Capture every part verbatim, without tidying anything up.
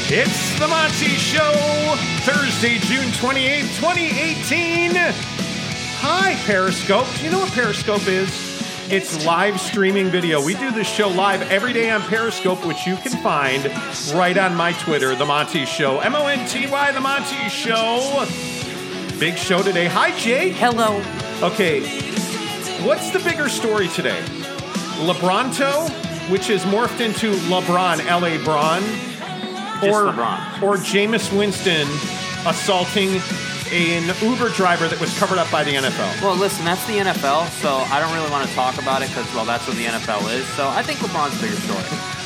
It's the Monty Show, Thursday, June twenty-eighth, twenty eighteen. Hi, Periscope. Do you know what Periscope is? It's live streaming video. We do this show live every day on Periscope, which you can find right on my Twitter, The Monty Show. M O N T Y, The Monty Show. Big show today. Hi, Jake. Hello. Okay, what's the bigger story today? LeBronto, which is morphed into LeBron, L A. Braun, or, LeBron. or Jameis Winston assaulting an Uber driver that was covered up by the N F L. Well, listen, that's the N F L, so I don't really want to talk about it because, well, that's what the N F L is. So I think LeBron's a bigger story.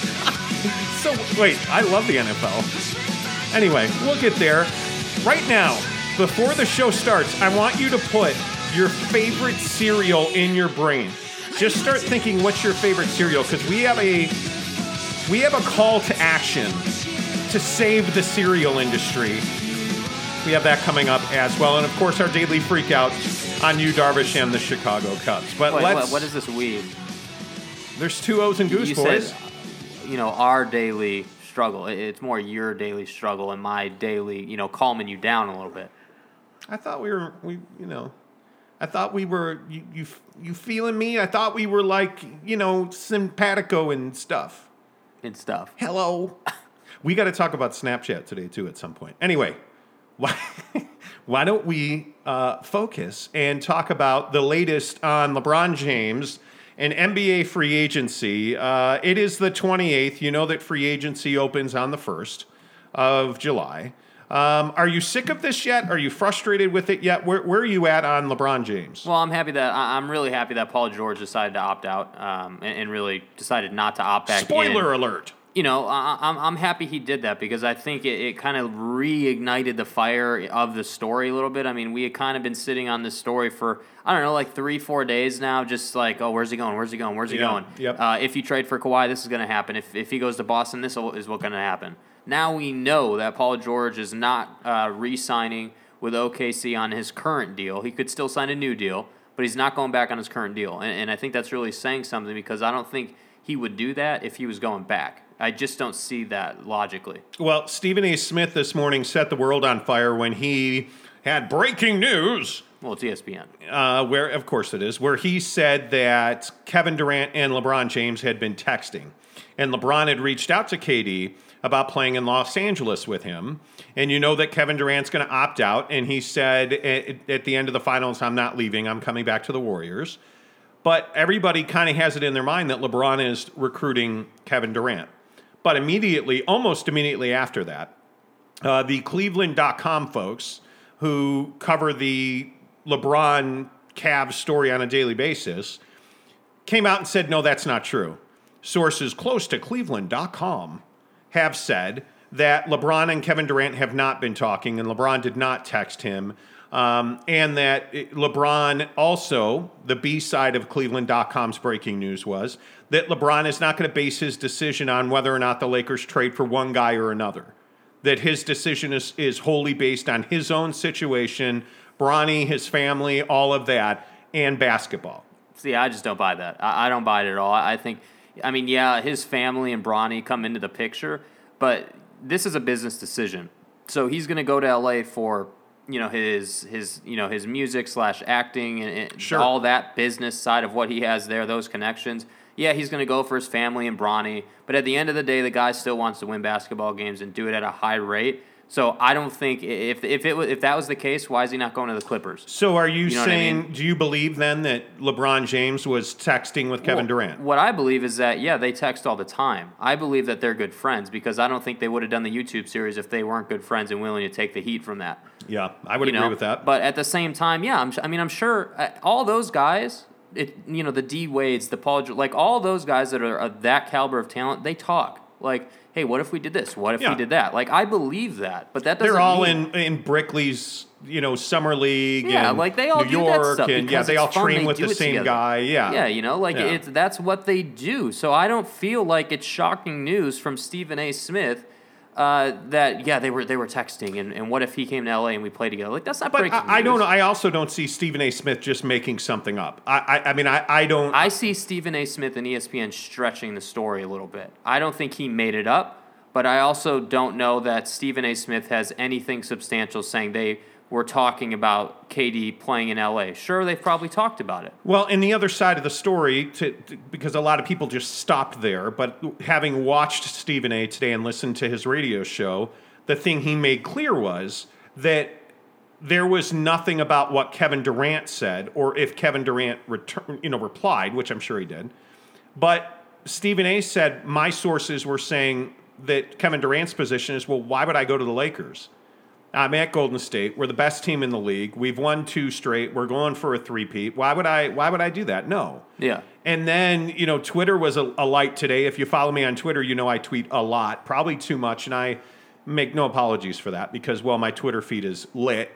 So, wait, I love the N F L. Anyway, we'll get there. Right now, before the show starts, I want you to put your favorite cereal in your brain. Just start thinking, what's your favorite cereal? Because we have a we have a call to action to save the cereal industry. We have that coming up as well. And, of course, our daily freakout on Yu Darvish and the Chicago Cubs. But Wait, let's... what, what is this weed? There's two O's and Goose you Boys. Said, you know, our daily struggle. It's more your daily struggle and my daily, you know, calming you down a little bit. I thought we were, we you know... I thought we were, you, you you feeling me? I thought we were like, you know, simpatico and stuff. And stuff. Hello. We got to talk about Snapchat today, too, at some point. Anyway, why, why don't we uh, focus and talk about the latest on LeBron James and N B A free agency. Uh, it is the twenty-eighth. You know that free agency opens on the first of July. Um, are you sick of this yet? Are you frustrated with it yet? Where, where are you at on LeBron James? Well, I'm happy that I'm really happy that Paul George decided to opt out um, and, and really decided not to opt back in. Spoiler alert. You know, I, I'm I'm happy he did that because I think it, it kind of reignited the fire of the story a little bit. I mean, we had kind of been sitting on this story for, I don't know, like three, four days now, just like, oh, where's he going? Where's he going? Where's he Yeah, going? yep. Uh, if you trade for Kawhi, this is going to happen. If if he goes to Boston, this is what's going to happen. Now we know that Paul George is not uh, re-signing with O K C on his current deal. He could still sign a new deal, but he's not going back on his current deal. And, and I think that's really saying something because I don't think he would do that if he was going back. I just don't see that logically. Well, Stephen A. Smith this morning set the world on fire when he had breaking news. Well, it's E S P N. Uh, where, of course it is, where he said that Kevin Durant and LeBron James had been texting. And LeBron had reached out to K D about playing in Los Angeles with him. And you know that Kevin Durant's going to opt out. And he said at, at the end of the finals, I'm not leaving. I'm coming back to the Warriors. But everybody kind of has it in their mind that LeBron is recruiting Kevin Durant. But immediately, almost immediately after that, uh, the Cleveland dot com folks who cover the LeBron Cavs story on a daily basis came out and said, no, that's not true. Sources close to Cleveland dot com have said that LeBron and Kevin Durant have not been talking, and LeBron did not text him, um, and that LeBron also, the B side of Cleveland dot com's breaking news was that LeBron is not going to base his decision on whether or not the Lakers trade for one guy or another, that his decision is, is wholly based on his own situation, Bronny, his family, all of that, and basketball. See, I just don't buy that. I, I don't buy it at all. I think, I mean, yeah, his family and Bronny come into the picture, but this is a business decision. So he's going to go to L A for, you know, his his you know his music slash acting and, and sure. all that business side of what he has there, those connections. Yeah, he's going to go for his family and Bronny, but at the end of the day, the guy still wants to win basketball games and do it at a high rate. So I don't think if if it was, if that was the case, why is he not going to the Clippers? So are you, You know saying, what I mean? do you believe then that LeBron James was texting with Kevin Well, Durant? What I believe is that, yeah, they text all the time. I believe that they're good friends because I don't think they would have done the YouTube series if they weren't good friends and willing to take the heat from that. Yeah, I would You agree know? with that. But at the same time, yeah, I'm, I mean, I'm sure uh, all those guys, it, you know, the D Wades, the Paul, like all those guys that are of that caliber of talent, they talk. Like, hey, what if we did this? What if Yeah. we did that? Like, I believe that, but that doesn't They're all mean, in, in Brickley's, you know, summer league. Yeah, and like they all New do York, that stuff and because yeah, they all it's fun. train They with do the it same together. guy. Yeah, Yeah, you know, like Yeah. it's that's what they do. So I don't feel like it's shocking news from Stephen A. Smith uh, that yeah they were they were texting and, and what if he came to L A and we played together? Like that's not But breaking I, I news. don't know. I also don't see Stephen A. Smith just making something up. I, I, I mean, I, I don't. I see Stephen A. Smith and E S P N stretching the story a little bit. I don't think he made it up, But I also don't know that Stephen A. Smith has anything substantial saying they were talking about K D playing in L A. Sure, they've probably talked about it. Well, and the other side of the story, to, to, because a lot of people just stopped there, but having watched Stephen A. today and listened to his radio show, the thing he made clear was that there was nothing about what Kevin Durant said, or if Kevin Durant return, you know, replied, which I'm sure he did. But Stephen A. said, my sources were saying that Kevin Durant's position is, well, why would I go to the Lakers? I'm at Golden State. We're the best team in the league. We've won two straight. We're going for a three-peat. Why would I why would I do that? No. Yeah. And then, you know, Twitter was a, a light today. If you follow me on Twitter, you know I tweet a lot, probably too much, and I make no apologies for that because, well, my Twitter feed is lit.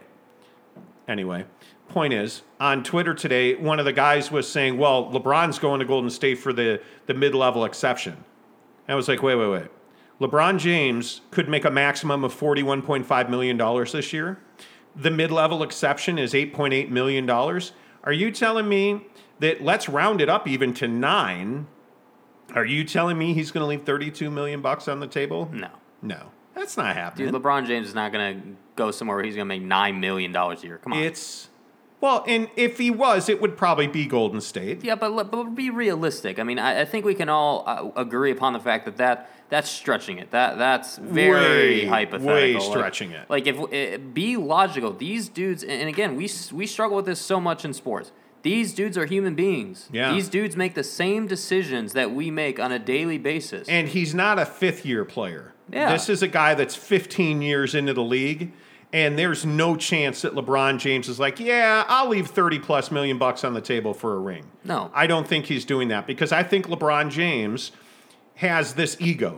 Anyway, point is, on Twitter today, one of the guys was saying, well, LeBron's going to Golden State for the, the mid-level exception. And I was like, wait, wait, wait. LeBron James could make a maximum of forty-one point five million dollars this year. The mid-level exception is eight point eight million dollars. Are you telling me that, let's round it up even to nine, are you telling me he's going to leave thirty-two million bucks on the table? No. No. That's not happening. Dude, LeBron James is not going to go somewhere where he's going to make nine million dollars a year. Come on. It's, well, and if he was, it would probably be Golden State. Yeah, but, but be realistic. I mean, I, I think we can all uh, agree upon the fact that, that that's stretching it. That That's very way, hypothetical. Way stretching like, it. Like, if it, be logical. These dudes, and again, we we struggle with this so much in sports. These dudes are human beings. Yeah. These dudes make the same decisions that we make on a daily basis. And he's not a fifth-year player. Yeah. This is a guy that's fifteen years into the league, and there's no chance that LeBron James is like, yeah, I'll leave thirty-plus million bucks on the table for a ring. No. I don't think he's doing that because I think LeBron James has this ego,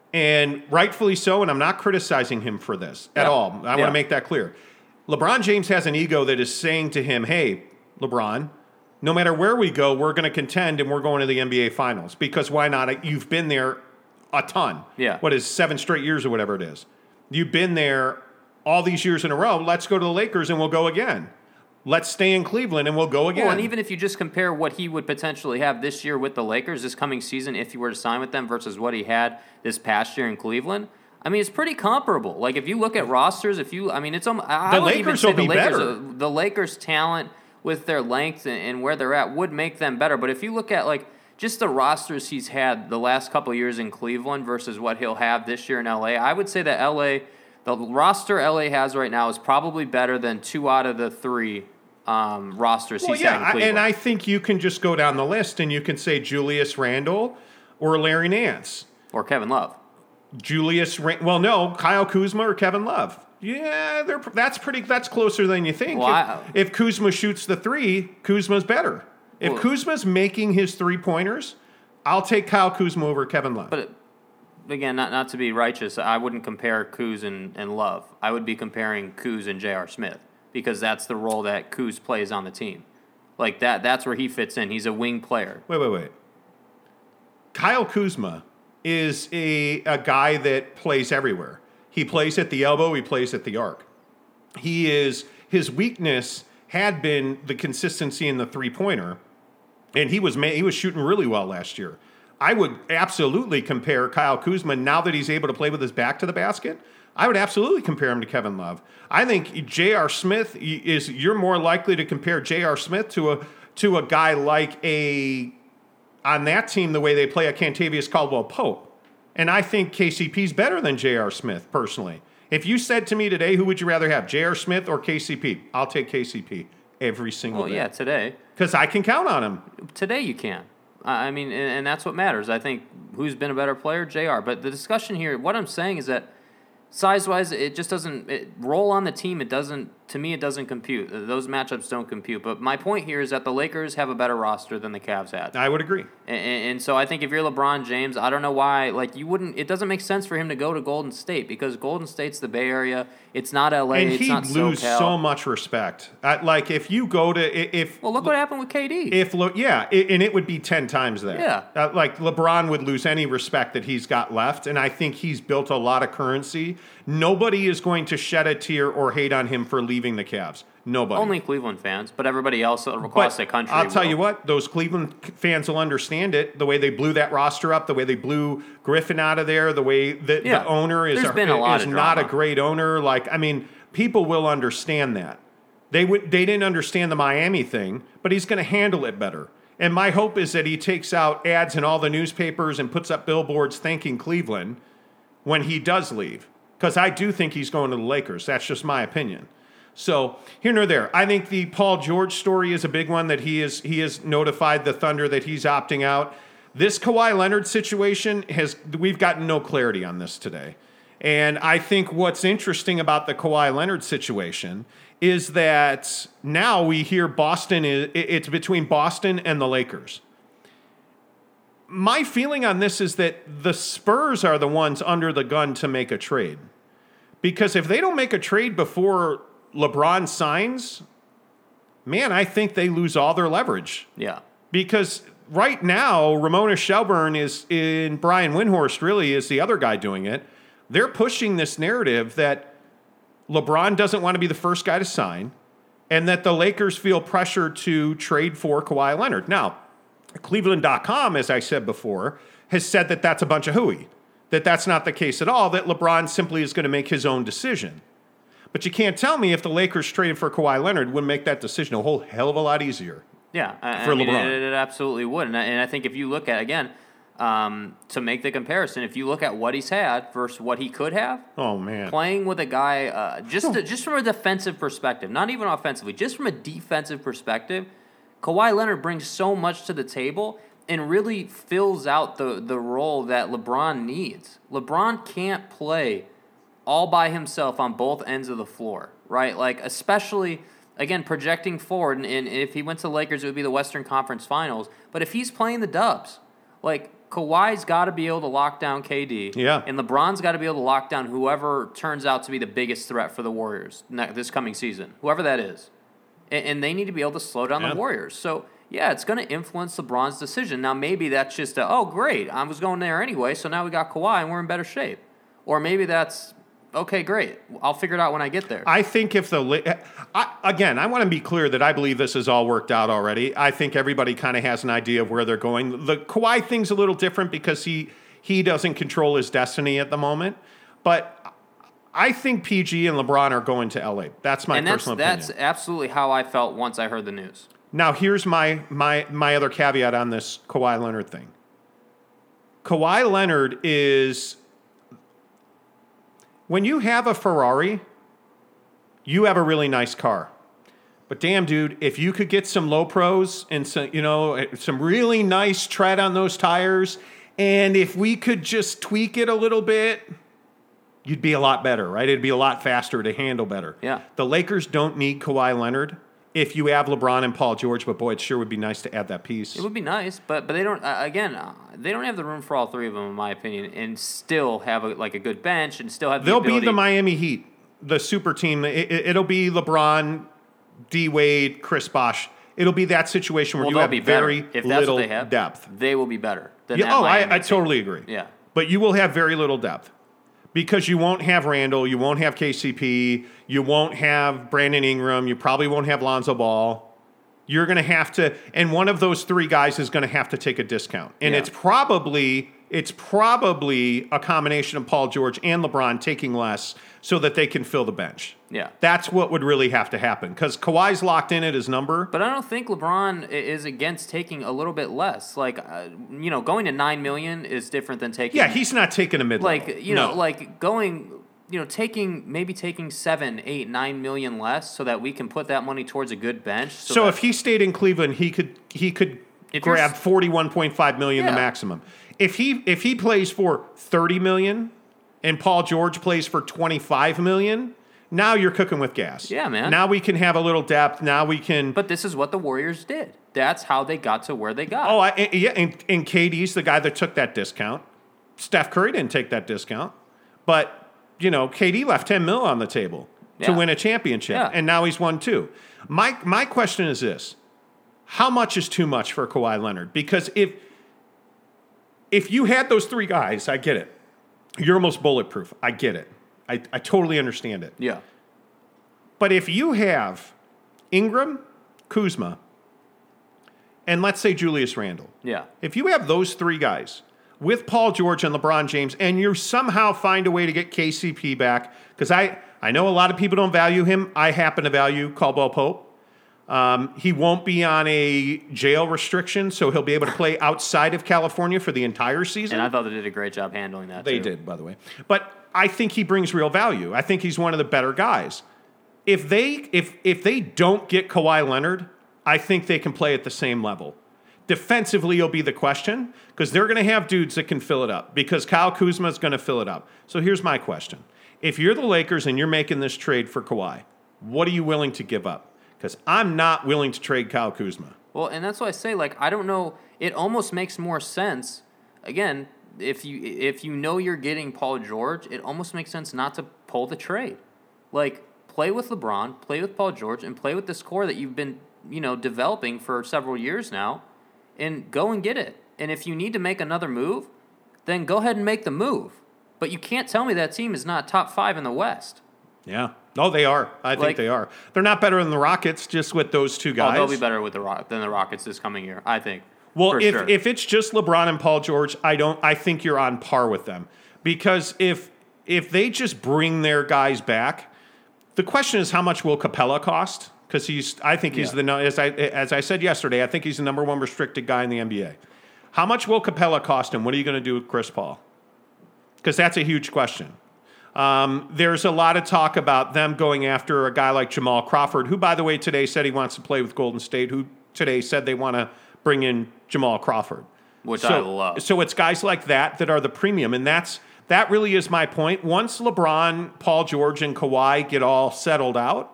and rightfully so, and I'm not criticizing him for this at Yeah. all. I Yeah. want to make that clear. LeBron James has an ego that is saying to him, hey, LeBron, no matter where we go, we're going to contend and we're going to the N B A Finals because why not? You've been there a ton. Yeah. What is seven straight years or whatever it is. You've been there all these years in a row. Let's go to the Lakers and we'll go again. Let's stay in Cleveland and we'll go again. Well, and even if you just compare what he would potentially have this year with the Lakers, this coming season, if he were to sign with them versus what he had this past year in Cleveland, I mean, it's pretty comparable. Like, if you look at rosters, if you, I mean, it's, um, I The would even Lakers say will the be Lakers, better. uh, the Lakers' talent with their length and, and where they're at would make them better. But if you look at, like, just the rosters he's had the last couple of years in Cleveland versus what he'll have this year in L A, I would say that L A, the roster L A has right now is probably better than two out of the three um, rosters well, he's yeah, had in I- Cleveland. and I think you can just go down the list and you can say Julius Randle or Larry Nance. Or Kevin Love. Julius, Rand- well, no, Kyle Kuzma or Kevin Love. Yeah, they're that's pretty. That's closer than you think. Well, if, I- if Kuzma shoots the three, Kuzma's better. If Well- Kuzma's making his three pointers, I'll take Kyle Kuzma over Kevin Love. But again, not not to be righteous, I wouldn't compare Kuz and, and Love. I would be comparing Kuz and J R. Smith because that's the role that Kuz plays on the team. Like that, that's where he fits in. He's a wing player. Wait, wait, wait. Kyle Kuzma is a, a guy that plays everywhere. He plays at the elbow. He plays at the arc. He is his weakness had been the consistency in the three pointer, and he was ma- he was shooting really well last year. I would absolutely compare Kyle Kuzma now that he's able to play with his back to the basket. I would absolutely compare him to Kevin Love. I think J R. Smith is you're more likely to compare J R. Smith to a to a guy like a on that team the way they play a Cantavius Caldwell-Pope. And I think K C P's better than J R. Smith, personally. If you said to me today, who would you rather have, J R. Smith or K C P? I'll take K C P every single Well, day. yeah, today. Because I can count on him. Today you can. I I mean, and, and that's what matters. I think who's been a better player, J R. But the discussion here, what I'm saying is that size-wise, it just doesn't it, roll on the team. It doesn't. To me, it doesn't compute. Those matchups don't compute. But my point here is that the Lakers have a better roster than the Cavs had. I would agree. And, and so I think if you're LeBron James, I don't know why. Like you wouldn't. It doesn't make sense for him to go to Golden State because Golden State's the Bay Area. It's not L A. And It's he'd not lose SoCal. so much respect. Uh, like, if you go to... if Well, look what happened with K D. If Le- yeah, i- and it would be ten times that. Yeah. Uh, like LeBron would lose any respect that he's got left, and I think he's built a lot of currency. Nobody is going to shed a tear or hate on him for leaving leaving the Cavs? Nobody. Only Cleveland fans, but everybody else across but the country I'll tell will. you what, those Cleveland fans will understand it, the way they blew that roster up, the way they blew Griffin out of there, the way the, Yeah. the owner is, There's a, been a lot is of not a drama. great owner. Like, I mean, people will understand that. They would, they didn't understand the Miami thing, but he's going to handle it better. And my hope is that he takes out ads in all the newspapers and puts up billboards thanking Cleveland when he does leave. Because I do think he's going to the Lakers. That's just my opinion. So here nor there. I think the Paul George story is a big one, that he is he has notified the Thunder that he's opting out. This Kawhi Leonard situation, has we've gotten no clarity on this today. And I think what's interesting about the Kawhi Leonard situation is that now we hear Boston, is, it's between Boston and the Lakers. My feeling on this is that the Spurs are the ones under the gun to make a trade. Because if they don't make a trade before LeBron signs, man, I think they lose all their leverage. Yeah. Because right now, Ramona Shelburne is in Brian Windhorst, really, is the other guy doing it. They're pushing this narrative that LeBron doesn't want to be the first guy to sign, and that the Lakers feel pressure to trade for Kawhi Leonard. Now, Cleveland dot com, as I said before, has said that that's a bunch of hooey, that that's not the case at all, that LeBron simply is going to make his own decision. But you can't tell me if the Lakers traded for Kawhi Leonard would make that decision a whole hell of a lot easier. Yeah, I, for I mean, LeBron. It, it absolutely would. And I, and I think if you look at, again, um, to make the comparison, if you look at what he's had versus what he could have, Oh, man. playing with a guy, uh, just to, just from a defensive perspective, not even offensively, just from a defensive perspective, Kawhi Leonard brings so much to the table and really fills out the, the role that LeBron needs. LeBron can't play all by himself on both ends of the floor, right? Like, especially, again, projecting forward, and, and if he went to the Lakers, it would be the Western Conference Finals. But if he's playing the Dubs, like, Kawhi's got to be able to lock down K D. Yeah. And LeBron's got to be able to lock down whoever turns out to be the biggest threat for the Warriors this coming season, whoever that is. And, and they need to be able to slow down Yeah. the Warriors. So, yeah, it's going to influence LeBron's decision. Now, maybe that's just a, oh, great, I was going there anyway, so now we got Kawhi and we're in better shape. Or maybe that's, okay, great, I'll figure it out when I get there. I think if the I, again, I want to be clear that I believe this is all worked out already. I think everybody kind of has an idea of where they're going. The Kawhi thing's a little different because he he doesn't control his destiny at the moment. But I think P G and LeBron are going to L A. That's my and that's, personal that's opinion. absolutely how I felt once I heard the news. Now, here's my my my other caveat on this Kawhi Leonard thing. Kawhi Leonard is, when you have a Ferrari, you have a really nice car. But damn, dude, if you could get some low pros and some, you know, some really nice tread on those tires, and if we could just tweak it a little bit, you'd be a lot better, right? It'd be a lot faster to handle better. Yeah. The Lakers don't need Kawhi Leonard if you have LeBron and Paul George, but boy, it sure would be nice to add that piece. It would be nice, but but they don't. Uh, again, uh, they don't have the room for all three of them, in my opinion, and still have a, like a good bench and still have. The They'll ability. be the Miami Heat, the super team. It, it, it'll be LeBron, D Wade, Chris Bosh. It'll be that situation where Well, you they'll have be better. very If that's little what they have, depth. They will be better. Than Yeah, that oh, Miami I, I team. totally agree. Yeah. But you will have very little depth because you won't have Randall, you won't have K C P, you won't have Brandon Ingram, you probably won't have Lonzo Ball. You're going to have to, and one of those three guys is going to have to take a discount. And Yeah. it's probably, it's probably a combination of Paul George and LeBron taking less so that they can fill the bench. Yeah. That's what would really have to happen because Kawhi's locked in at his number. But I don't think LeBron i- is against taking a little bit less. Like, uh, you know, going to nine million is different than taking. Yeah, he's not taking a mid. like you know, No. like going, you know, taking maybe taking seven, eight, nine million less so that we can put that money towards a good bench. So, So that, if he stayed in Cleveland, he could he could If you're grab s- forty-one point five million Yeah. the maximum. If he if he plays for thirty million and Paul George plays for twenty-five million, now you're cooking with gas. Yeah, man. Now we can have a little depth. Now we can but this is what the Warriors did. That's how they got to where they got. Oh, I, and- yeah, and, and K D's the guy that took that discount. Steph Curry didn't take that discount. But, you know, K D left ten mil on the table to Yeah. win a championship, Yeah. and now he's won two. My my question is this: how much is too much for Kawhi Leonard? Because if if you had those three guys, I get it. You're almost bulletproof. I get it. I, I totally understand it. Yeah. But if you have Ingram, Kuzma, and let's say Julius Randle, Yeah. if you have those three guys with Paul George and LeBron James, and you somehow find a way to get K C P back, because I, I know a lot of people don't value him. I happen to value Caldwell Pope. Um, he won't be on a jail restriction, so he'll be able to play outside of California for the entire season. And I thought they did a great job handling that, They too. did, by the way. But I think he brings real value. I think he's one of the better guys. If they if if they don't get Kawhi Leonard, I think they can play at the same level. Defensively, will be the question, because they're going to have dudes that can fill it up, because Kyle Kuzma is going to fill it up. So here's my question. If you're the Lakers and you're making this trade for Kawhi, what are you willing to give up? Because I'm not willing to trade Kyle Kuzma. Well, and that's why I say, like, I don't know. It almost makes more sense. Again, if you if you know you're getting Paul George, it almost makes sense not to pull the trade. Like, play with LeBron, play with Paul George, and play with this core that you've been, you know, developing for several years now, and go and get it. And if you need to make another move, then go ahead and make the move. But you can't tell me that team is not top five in the West. Yeah. Oh, they are. I think Like- they are. They're not better than the Rockets, just with those two Oh, guys. they'll be better with the Rock than the Rockets this coming year, I think. Well, for if sure. if it's just LeBron and Paul George, I don't. I think you're on par with them, because if if they just bring their guys back, the question is how much will Capella cost? Because he's, I think he's Yeah. the no- as I as I said yesterday, I think he's the number one restricted guy in the N B A. How much will Capella cost him? What are you going to do with Chris Paul? Because that's a huge question. Um, there's a lot of talk about them going after a guy like Jamal Crawford, who, by the way, today said he wants to play with Golden State, who today said they want to bring in Jamal Crawford. Which so, I love. So it's guys like that that are the premium, and that's that really is my point. Once LeBron, Paul George, and Kawhi get all settled out,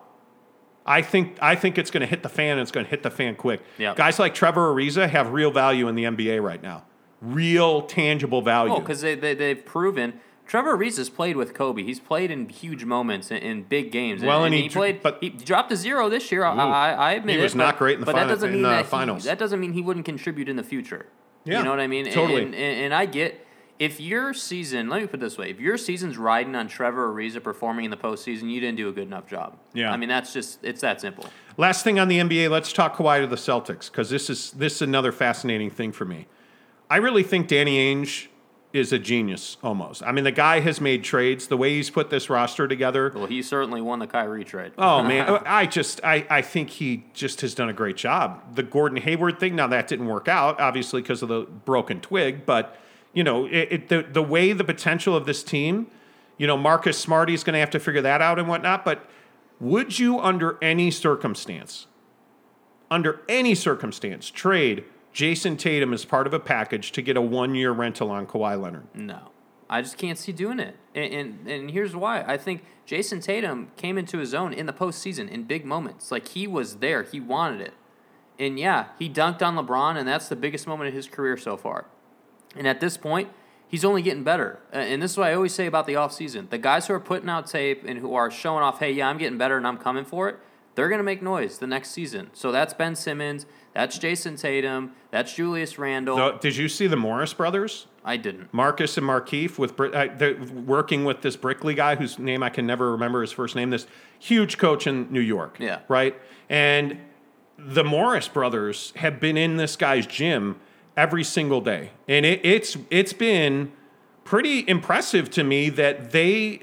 I think I think it's going to hit the fan, and it's going to hit the fan quick. Yep. Guys like Trevor Ariza have real value in the N B A right now. Real, tangible value. Oh, because they, they, they've proven – Trevor Ariza has played with Kobe. He's played in huge moments in, in big games. Well, and and, he he, dr- played. but- he dropped a zero this year. I, I, I admit He it, was not but- great in the but final- that doesn't in mean the that he- finals. that doesn't mean he wouldn't contribute in the future. Yeah, You know what I mean? And- totally. And, and, and I get if your season. Let me put it this way: if your season's riding on Trevor Ariza performing in the postseason, you didn't do a good enough job. Yeah. I mean that's just it's that simple. Last thing on the N B A, let's talk Kawhi to the Celtics, because this is this is another fascinating thing for me. I really think Danny Ainge is a genius, almost. I mean, the guy has made trades. The way he's put this roster together. Well, he certainly won the Kyrie trade. Oh, man. I just, I, I think he just has done a great job. The Gordon Hayward thing, now that didn't work out, obviously, because of the broken twig. But, you know, it, it, the, the way the potential of this team, you know, Marcus Smarty is going to have to figure that out and whatnot. But would you, under any circumstance, under any circumstance, trade Jason Tatum as part of a package to get a one-year rental on Kawhi Leonard? No, I just can't see doing it. And, and and here's why. I think Jason Tatum came into his own in the postseason in big moments. Like, he was there. He wanted it. And, yeah, he dunked on LeBron, and that's the biggest moment of his career so far. And at this point, he's only getting better. Uh, And this is what I always say about the offseason. The guys who are putting out tape and who are showing off, hey, yeah, I'm getting better and I'm coming for it, they're going to make noise the next season. So that's Ben Simmons. That's Jason Tatum. That's Julius Randle. So, did you see the Morris brothers? I didn't. Marcus and Markeith with Bri- uh, they're working with this Brickley guy whose name I can never remember his first name. This huge coach in New York. Yeah. Right. And the Morris brothers have been in this guy's gym every single day, and it, it's it's been pretty impressive to me that they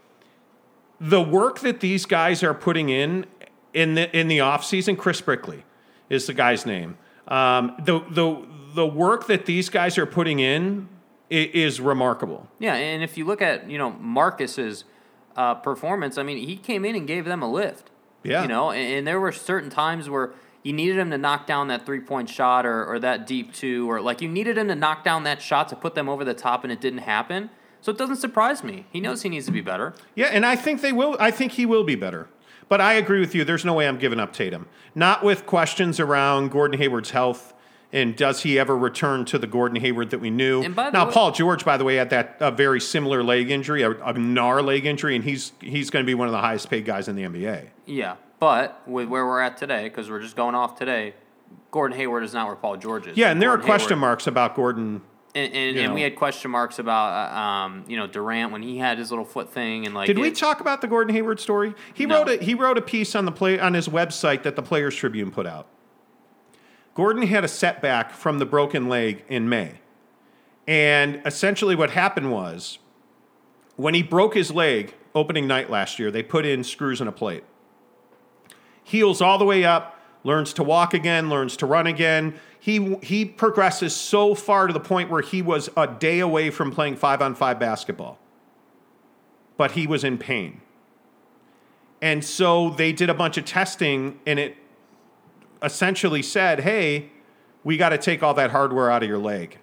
the work that these guys are putting in in the in the off season. Chris Brickley is the guy's name. Um, the the the work that these guys are putting in i- is remarkable. Yeah, and if you look at, you know, Marcus's uh, performance, I mean, he came in and gave them a lift. Yeah. You know, and, and there were certain times where you needed him to knock down that three-point shot or, or that deep two, or like you needed him to knock down that shot to put them over the top, and it didn't happen. So it doesn't surprise me. He knows he needs to be better. Yeah, and I think they will. I think he will be better. But I agree with you. There's no way I'm giving up Tatum. Not with questions around Gordon Hayward's health and does he ever return to the Gordon Hayward that we knew. And by the now, way- Paul George, by the way, had that a very similar leg injury, a, a gnar leg injury, and he's he's going to be one of the highest paid guys in the N B A. Yeah, but with where we're at today, because we're just going off today, Gordon Hayward is not where Paul George is. Yeah, and there Gordon are question Hayward- marks about Gordon And, and, You and know. we had question marks about, uh, um, you know, Durant when he had his little foot thing, and like. Did we it- talk about the Gordon Hayward story? He No. wrote a he wrote a piece on the play on his website that the Players Tribune put out. Gordon had a setback from the broken leg in May. And essentially what happened was when he broke his leg opening night last year, they put in screws and a plate. Heals all the way up, learns to walk again, learns to run again. He he progresses so far to the point where he was a day away from playing five-on-five basketball. But he was in pain. And so they did a bunch of testing, and it essentially said, hey, we got to take all that hardware out of your leg.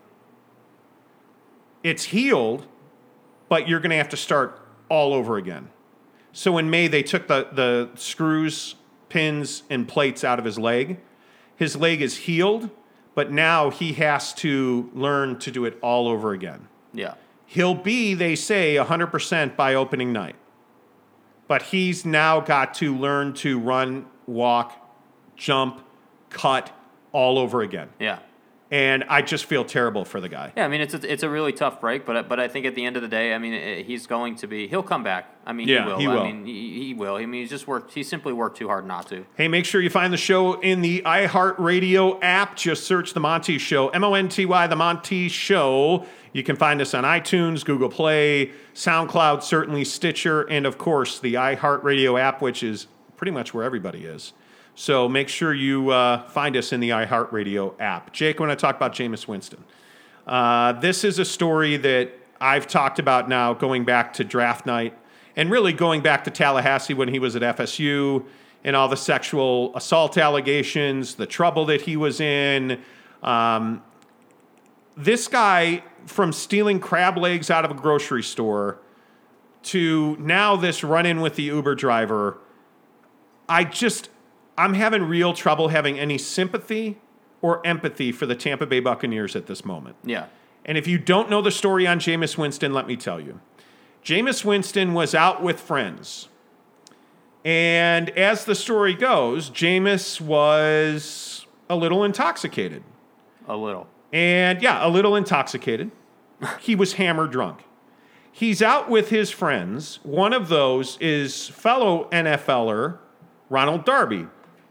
It's healed, but you're going to have to start all over again. So in May, they took the, the screws, pins, and plates out of his leg. His leg is healed, but now he has to learn to do it all over again. Yeah. He'll be, they say, one hundred percent by opening night. But he's now got to learn to run, walk, jump, cut all over again. Yeah. And I just feel terrible for the guy. Yeah, I mean, it's a, it's a really tough break, but but I think at the end of the day, I mean, it, he's going to be, he'll come back. I mean, Yeah, he will. he will. I mean, he, he will. I mean, he's just worked, he simply worked too hard not to. Hey, make sure you find the show in the iHeartRadio app. Just search The Monty Show, M O N T Y, The Monty Show. You can find us on iTunes, Google Play, SoundCloud, certainly Stitcher, and of course, the iHeartRadio app, which is pretty much where everybody is. So make sure you uh, find us in the iHeartRadio app. Jake, I want to talk about Jameis Winston. Uh, this is a story that I've talked about now going back to draft night and really going back to Tallahassee when he was at F S U and all the sexual assault allegations, the trouble that he was in. Um, this guy, from stealing crab legs out of a grocery store to now this run-in with the Uber driver, I just... I'm having real trouble having any sympathy or empathy for the Tampa Bay Buccaneers at this moment. Yeah. And if you don't know the story on Jameis Winston, let me tell you. Jameis Winston was out with friends. And as the story goes, Jameis was a little intoxicated. A little. And yeah, a little intoxicated. He was hammered drunk. He's out with his friends. One of those is fellow N F L er Ronald Darby.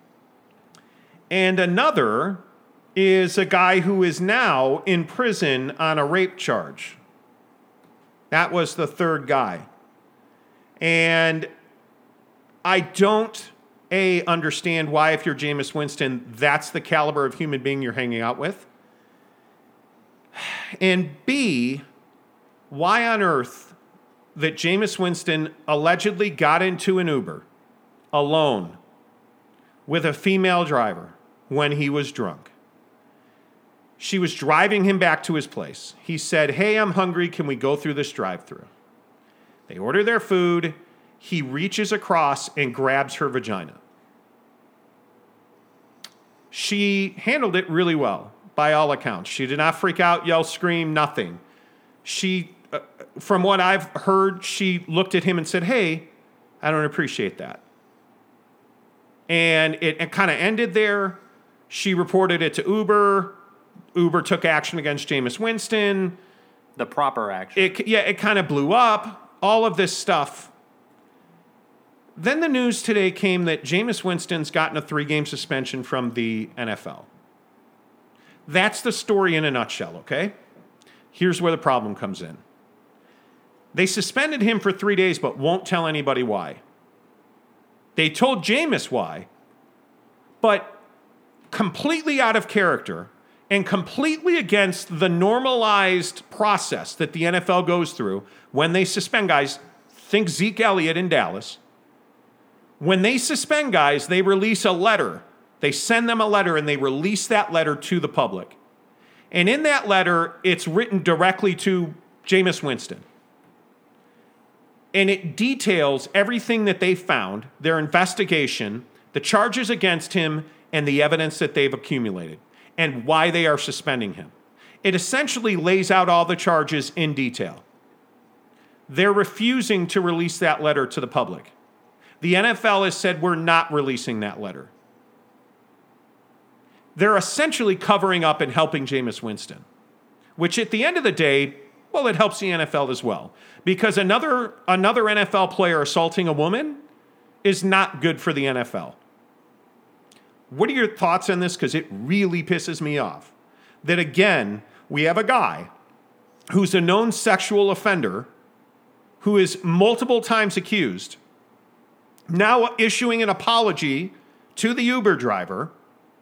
And another is a guy who is now in prison on a rape charge. That was the third guy. And I don't, A, understand why, if you're Jameis Winston, that's the caliber of human being you're hanging out with. And B, why on earth that Jameis Winston allegedly got into an Uber alone with a female driver when he was drunk. She was driving him back to his place. He said, hey, I'm hungry. Can we go through this drive-thru? They order their food. He reaches across and grabs her vagina. She handled it really well, by all accounts. She did not freak out, yell, scream, nothing. She, uh, from what I've heard, she looked at him and said, hey, I don't appreciate that. And it, it kind of ended there. She reported it to Uber. Uber took action against Jameis Winston. The proper action. It, yeah, it kind of blew up. All of this stuff. Then the news today came that Jameis Winston's gotten a three-game suspension from the N F L. That's the story in a nutshell, okay? Here's where the problem comes in. They suspended him for three days, but won't tell anybody why. They told Jameis why, but completely out of character and completely against the normalized process that the N F L goes through when they suspend guys. Think Zeke Elliott in Dallas. When they suspend guys, they release a letter. They send them a letter and they release that letter to the public. And in that letter, it's written directly to Jameis Winston. And it details everything that they found, their investigation, the charges against him, and the evidence that they've accumulated, and why they are suspending him. It essentially lays out all the charges in detail. They're refusing to release that letter to the public. The N F L has said, we're not releasing that letter. They're essentially covering up and helping Jameis Winston. which at the end of the day, well, it helps the N F L as well. Because another another N F L player assaulting a woman is not good for the N F L. What are your thoughts on this? Because it really pisses me off. That again, we have a guy who's a known sexual offender who is multiple times accused, now issuing an apology to the Uber driver,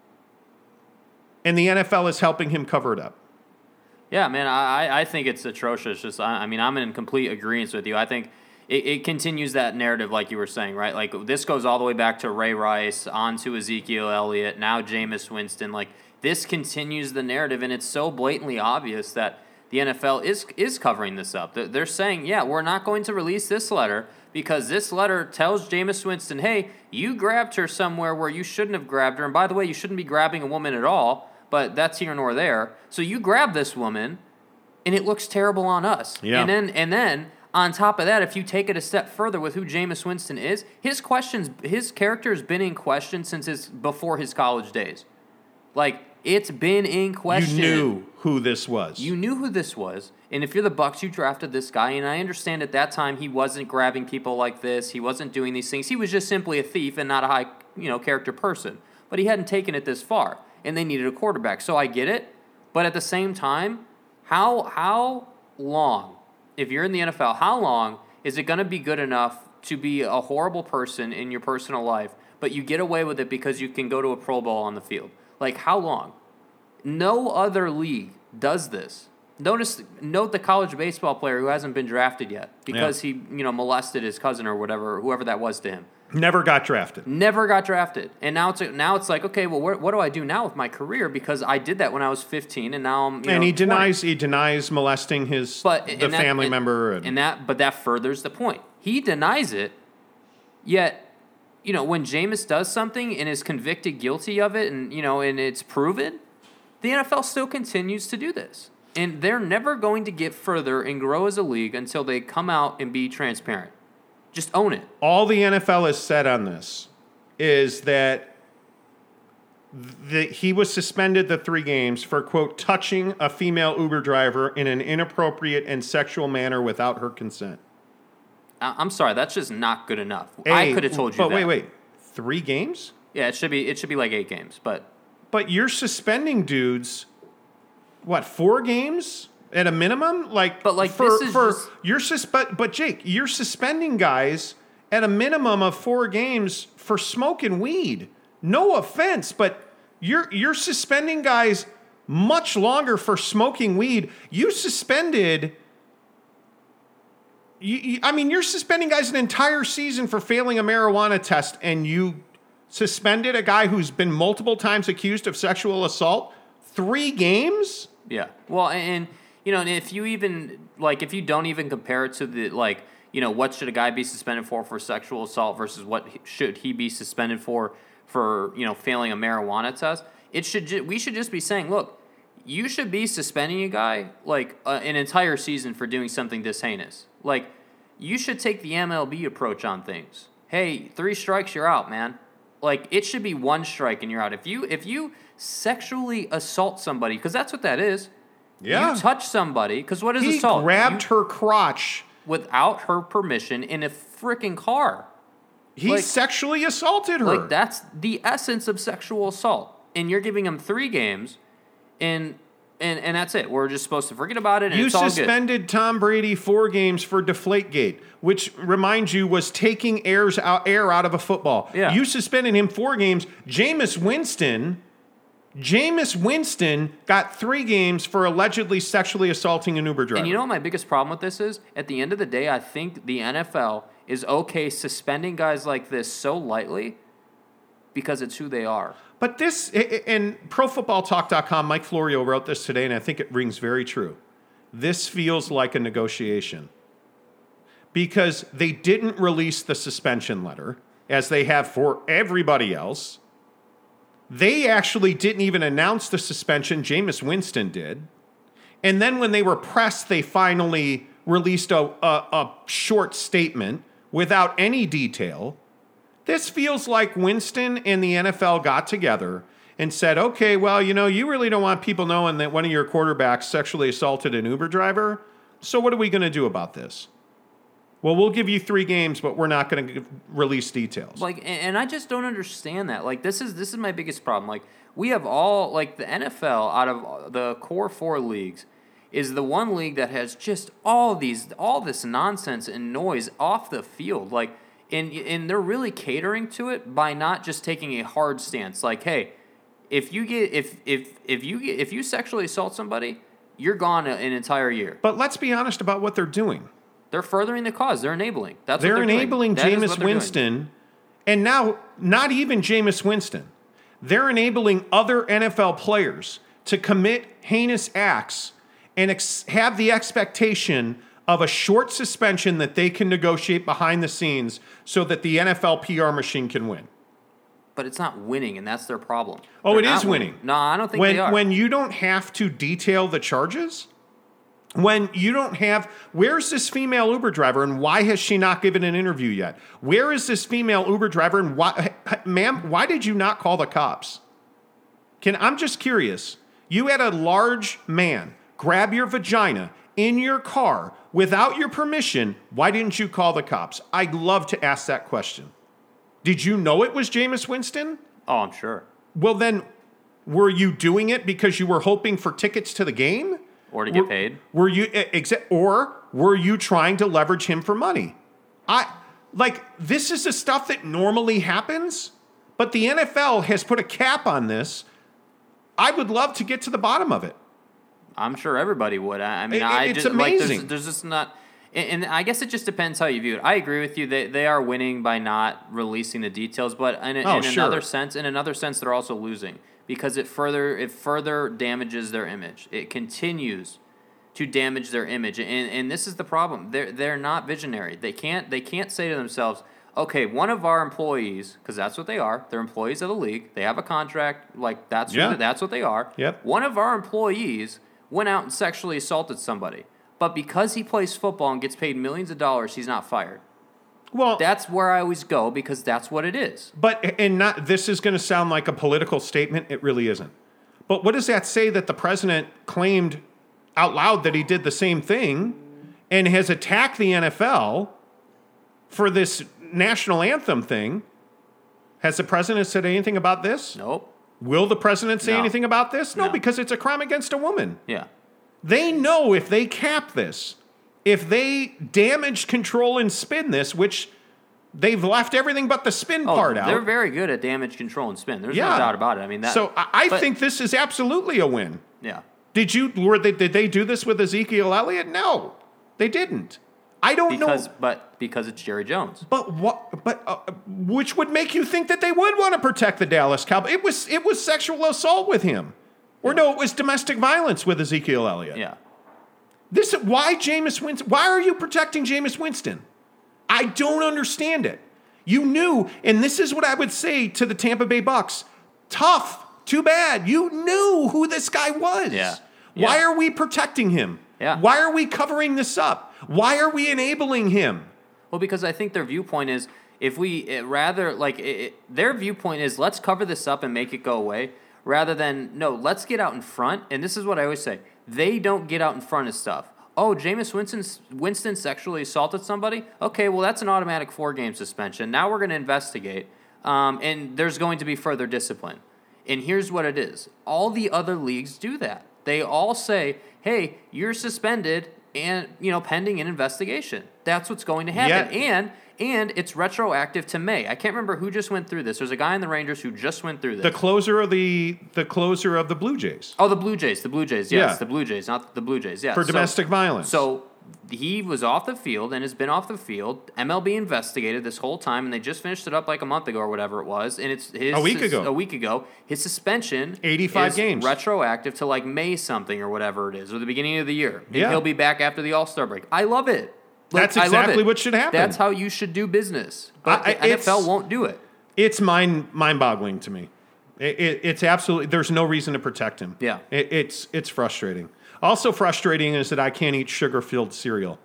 and the N F L is helping him cover it up. Yeah, man, I, I think it's atrocious. Just, I, I mean, I'm in complete agreement with you. I think it, it continues that narrative, like you were saying, right? Like, this goes all the way back to Ray Rice, on to Ezekiel Elliott, now Jameis Winston. Like, this continues the narrative, and it's so blatantly obvious that the N F L is is covering this up. They're, they're saying, yeah, we're not going to release this letter because this letter tells Jameis Winston, hey, you grabbed her somewhere where you shouldn't have grabbed her. And by the way, you shouldn't be grabbing a woman at all. But that's here nor there. So you grab this woman, and it looks terrible on us. Yeah. And then, and then on top of that, if you take it a step further with who Jameis Winston is, his questions, his character has been in question since his before his college days. Like, it's been in question. You knew who this was. You knew who this was. And if you're the Bucs, you drafted this guy. And I understand at that time he wasn't grabbing people like this. He wasn't doing these things. He was just simply a thief and not a high, you know, character person. But he hadn't taken it this far. And they needed a quarterback. So I get it. But at the same time, how how long, if you're in the N F L, how long is it going to be good enough to be a horrible person in your personal life, but you get away with it because you can go to a Pro Bowl on the field? Like, how long? No other league does this. Notice, note the college baseball player who hasn't been drafted yet because yeah. he, you know, molested his cousin or whatever, whoever that was to him. Never got drafted. Never got drafted. And now it's now it's like, okay, well, what, what do I do now with my career? Because I did that when I was fifteen, and now I'm. You and know, he twenty. denies he denies molesting his but, the and that, family and, member, and, and that. But that furthers the point. He denies it, yet, you know, when Jameis does something and is convicted guilty of it, and you know, and it's proven, the N F L still continues to do this, and they're never going to get further and grow as a league until they come out and be transparent. Just own it. All the N F L has said on this is that the, he was suspended the three games for, quote, touching a female Uber driver in an inappropriate and sexual manner without her consent. I'm sorry, that's just not good enough. Hey, I could have told you but that. But wait, wait. Three games? Yeah, it should be it should be like eight games, but... But you're suspending dudes, what, four games? At a minimum, like, but like for, this is for just... you're sus- but, but Jake, you're suspending guys at a minimum of four games for smoking weed. No offense, but you're you're suspending guys much longer for smoking weed. You suspended. You, you, I mean, you're suspending guys an entire season for failing a marijuana test, and you suspended a guy who's been multiple times accused of sexual assault. Three games. Yeah. Well, and. You know, and if you even, like, if you don't even compare it to the, like, you know, what should a guy be suspended for for sexual assault versus what should he be suspended for for, you know, failing a marijuana test, it should ju- we should just be saying, look, you should be suspending a guy, like, uh, an entire season for doing something this heinous. Like, you should take the M L B approach on things. Hey, three strikes, you're out, man. Like, it should be one strike and you're out. If you, if you sexually assault somebody, because that's what that is. Yeah. You touch somebody, because what is he assault? He grabbed you, her crotch. Without her permission in a freaking car. He like, sexually assaulted her. Like, that's the essence of sexual assault. And you're giving him three games, and and, and that's it. We're just supposed to forget about it, and you it's all good. suspended Tom Brady four games for Deflategate, which, reminds you, was taking airs out, air out of a football. Yeah. You suspended him four games. Jameis Winston... Jameis Winston got three games for allegedly sexually assaulting an Uber driver. And you know what my biggest problem with this is? At the end of the day, I think the N F L is okay suspending guys like this so lightly because it's who they are. But this, and Pro Football Talk dot com, Mike Florio wrote this today, and I think it rings very true. This feels like a negotiation because they didn't release the suspension letter, as they have for everybody else. They actually didn't even announce the suspension. Jameis Winston did. And then when they were pressed, they finally released a, a, a short statement without any detail. This feels like Winston and the N F L got together and said, okay, well, you know, you really don't want people knowing that one of your quarterbacks sexually assaulted an Uber driver. So what are we going to do about this? Well, we'll give you three games, but we're not going to release details. Like, and I just don't understand that. Like, this is this is my biggest problem. Like, we have all, like, the N F L out of the core four leagues is the one league that has just all these, all this nonsense and noise off the field. Like, and and they're really catering to it by not just taking a hard stance. Like, hey, if you get if if if you get if you sexually assault somebody, you're gone an entire year. But let's be honest about what they're doing. They're furthering the cause. They're enabling. That's they're what they're enabling doing. Jameis Winston, doing. And now not even Jameis Winston. They're enabling other N F L players to commit heinous acts and ex- have the expectation of a short suspension that they can negotiate behind the scenes so that the N F L P R machine can win. But it's not winning, and that's their problem. Oh, They're it is winning. winning. No, I don't think when, they are. When you don't have to detail the charges, when you don't have, where's this female Uber driver and why has she not given an interview yet? Where is this female Uber driver and why, ma'am, why did you not call the cops? Can I'm just curious. You had a large man grab your vagina in your car without your permission. Why didn't you call the cops? I'd love to ask that question. Did you know it was Jameis Winston? Oh, I'm sure. Well, then, were you doing it because you were hoping for tickets to the game? Or to get were, paid? Were you exa- or were you trying to leverage him for money? I like this is the stuff that normally happens, but the N F L has put a cap on this. I would love to get to the bottom of it. I'm sure everybody would. I, I mean, it, I it's just amazing. like there's, there's just not, and, and I guess it just depends how you view it. I agree with you. They they are winning by not releasing the details, but in, oh, in sure. another sense, in another sense, they're also losing because it further it further damages their image. It continues to damage their image, and and this is the problem. They're they're not visionary. They can't they can't say to themselves, okay, one of our employees, because that's what they are. They're employees of the league. They have a contract. Like that's yeah. what, that's what they are. Yep. One of our employees went out and sexually assaulted somebody, but because he plays football and gets paid millions of dollars, he's not fired. Well, That's where I always go because that's what it is. but and not this is going to sound like a political statement. It really isn't. But what does that say that the president claimed out loud that he did the same thing and has attacked the N F L for this national anthem thing? Has the president said anything about this? Nope. Will the president say No. anything about this? No, No. because it's a crime against a woman. Yeah. They know if they cap this, if they damage, control, and spin this, which they've left everything but the spin Oh, part out. they're very good at damage control and spin. There's Yeah. no doubt about it. I mean that. so I, I but- think this is absolutely a win. Yeah. Did you were they did they do this with Ezekiel Elliott? No, they didn't. I don't Because know. but because it's Jerry Jones. But what? But uh, which would make you think that they would want to protect the Dallas Cowboys? It was it was sexual assault with him, or no, it was domestic violence with Ezekiel Elliott. Yeah. This why Jameis Winston? Why are you protecting Jameis Winston? I don't understand it. You knew, and this is what I would say to the Tampa Bay Bucks: tough, too bad. You knew who this guy was. Yeah. Why Yeah. are we protecting him? Yeah. Why are we covering this up? Why are we enabling him? Well, because I think their viewpoint is if we it, rather like it, it, their viewpoint is let's cover this up and make it go away rather than no, let's get out in front. And this is what I always say: they don't get out in front of stuff. Oh, Jameis Winston Winston sexually assaulted somebody. Okay, well that's an automatic four game suspension. Now we're going to investigate, um, and there's going to be further discipline. And here's what it is: all the other leagues do that. They all say, "Hey, you're suspended." And, you know, pending an investigation. That's what's going to happen. Yeah. And and it's retroactive to May. I can't remember who just went through this. There's a guy in the Rangers who just went through this. The closer of the the closer of the Blue Jays oh, the Blue Jays. The Blue Jays, yes. Yeah. The Blue Jays, not the Blue Jays, yes. for So- domestic violence. So he was off the field and has been off the field. M L B investigated this whole time, and they just finished it up like a month ago or whatever it was. And it's his A week ago. A week ago, his suspension eighty-five is games. retroactive to like May something or whatever it is, or the beginning of the year. And Yeah. he'll be back after the All Star break. I love it. Like, That's I love exactly it. what should happen. That's how you should do business. But I- the N F L it's- won't do it. It's mind mind boggling to me. It, it, it's absolutely there's no reason to protect him. Yeah. It, it's it's frustrating. Also frustrating is that I can't eat sugar-filled cereal.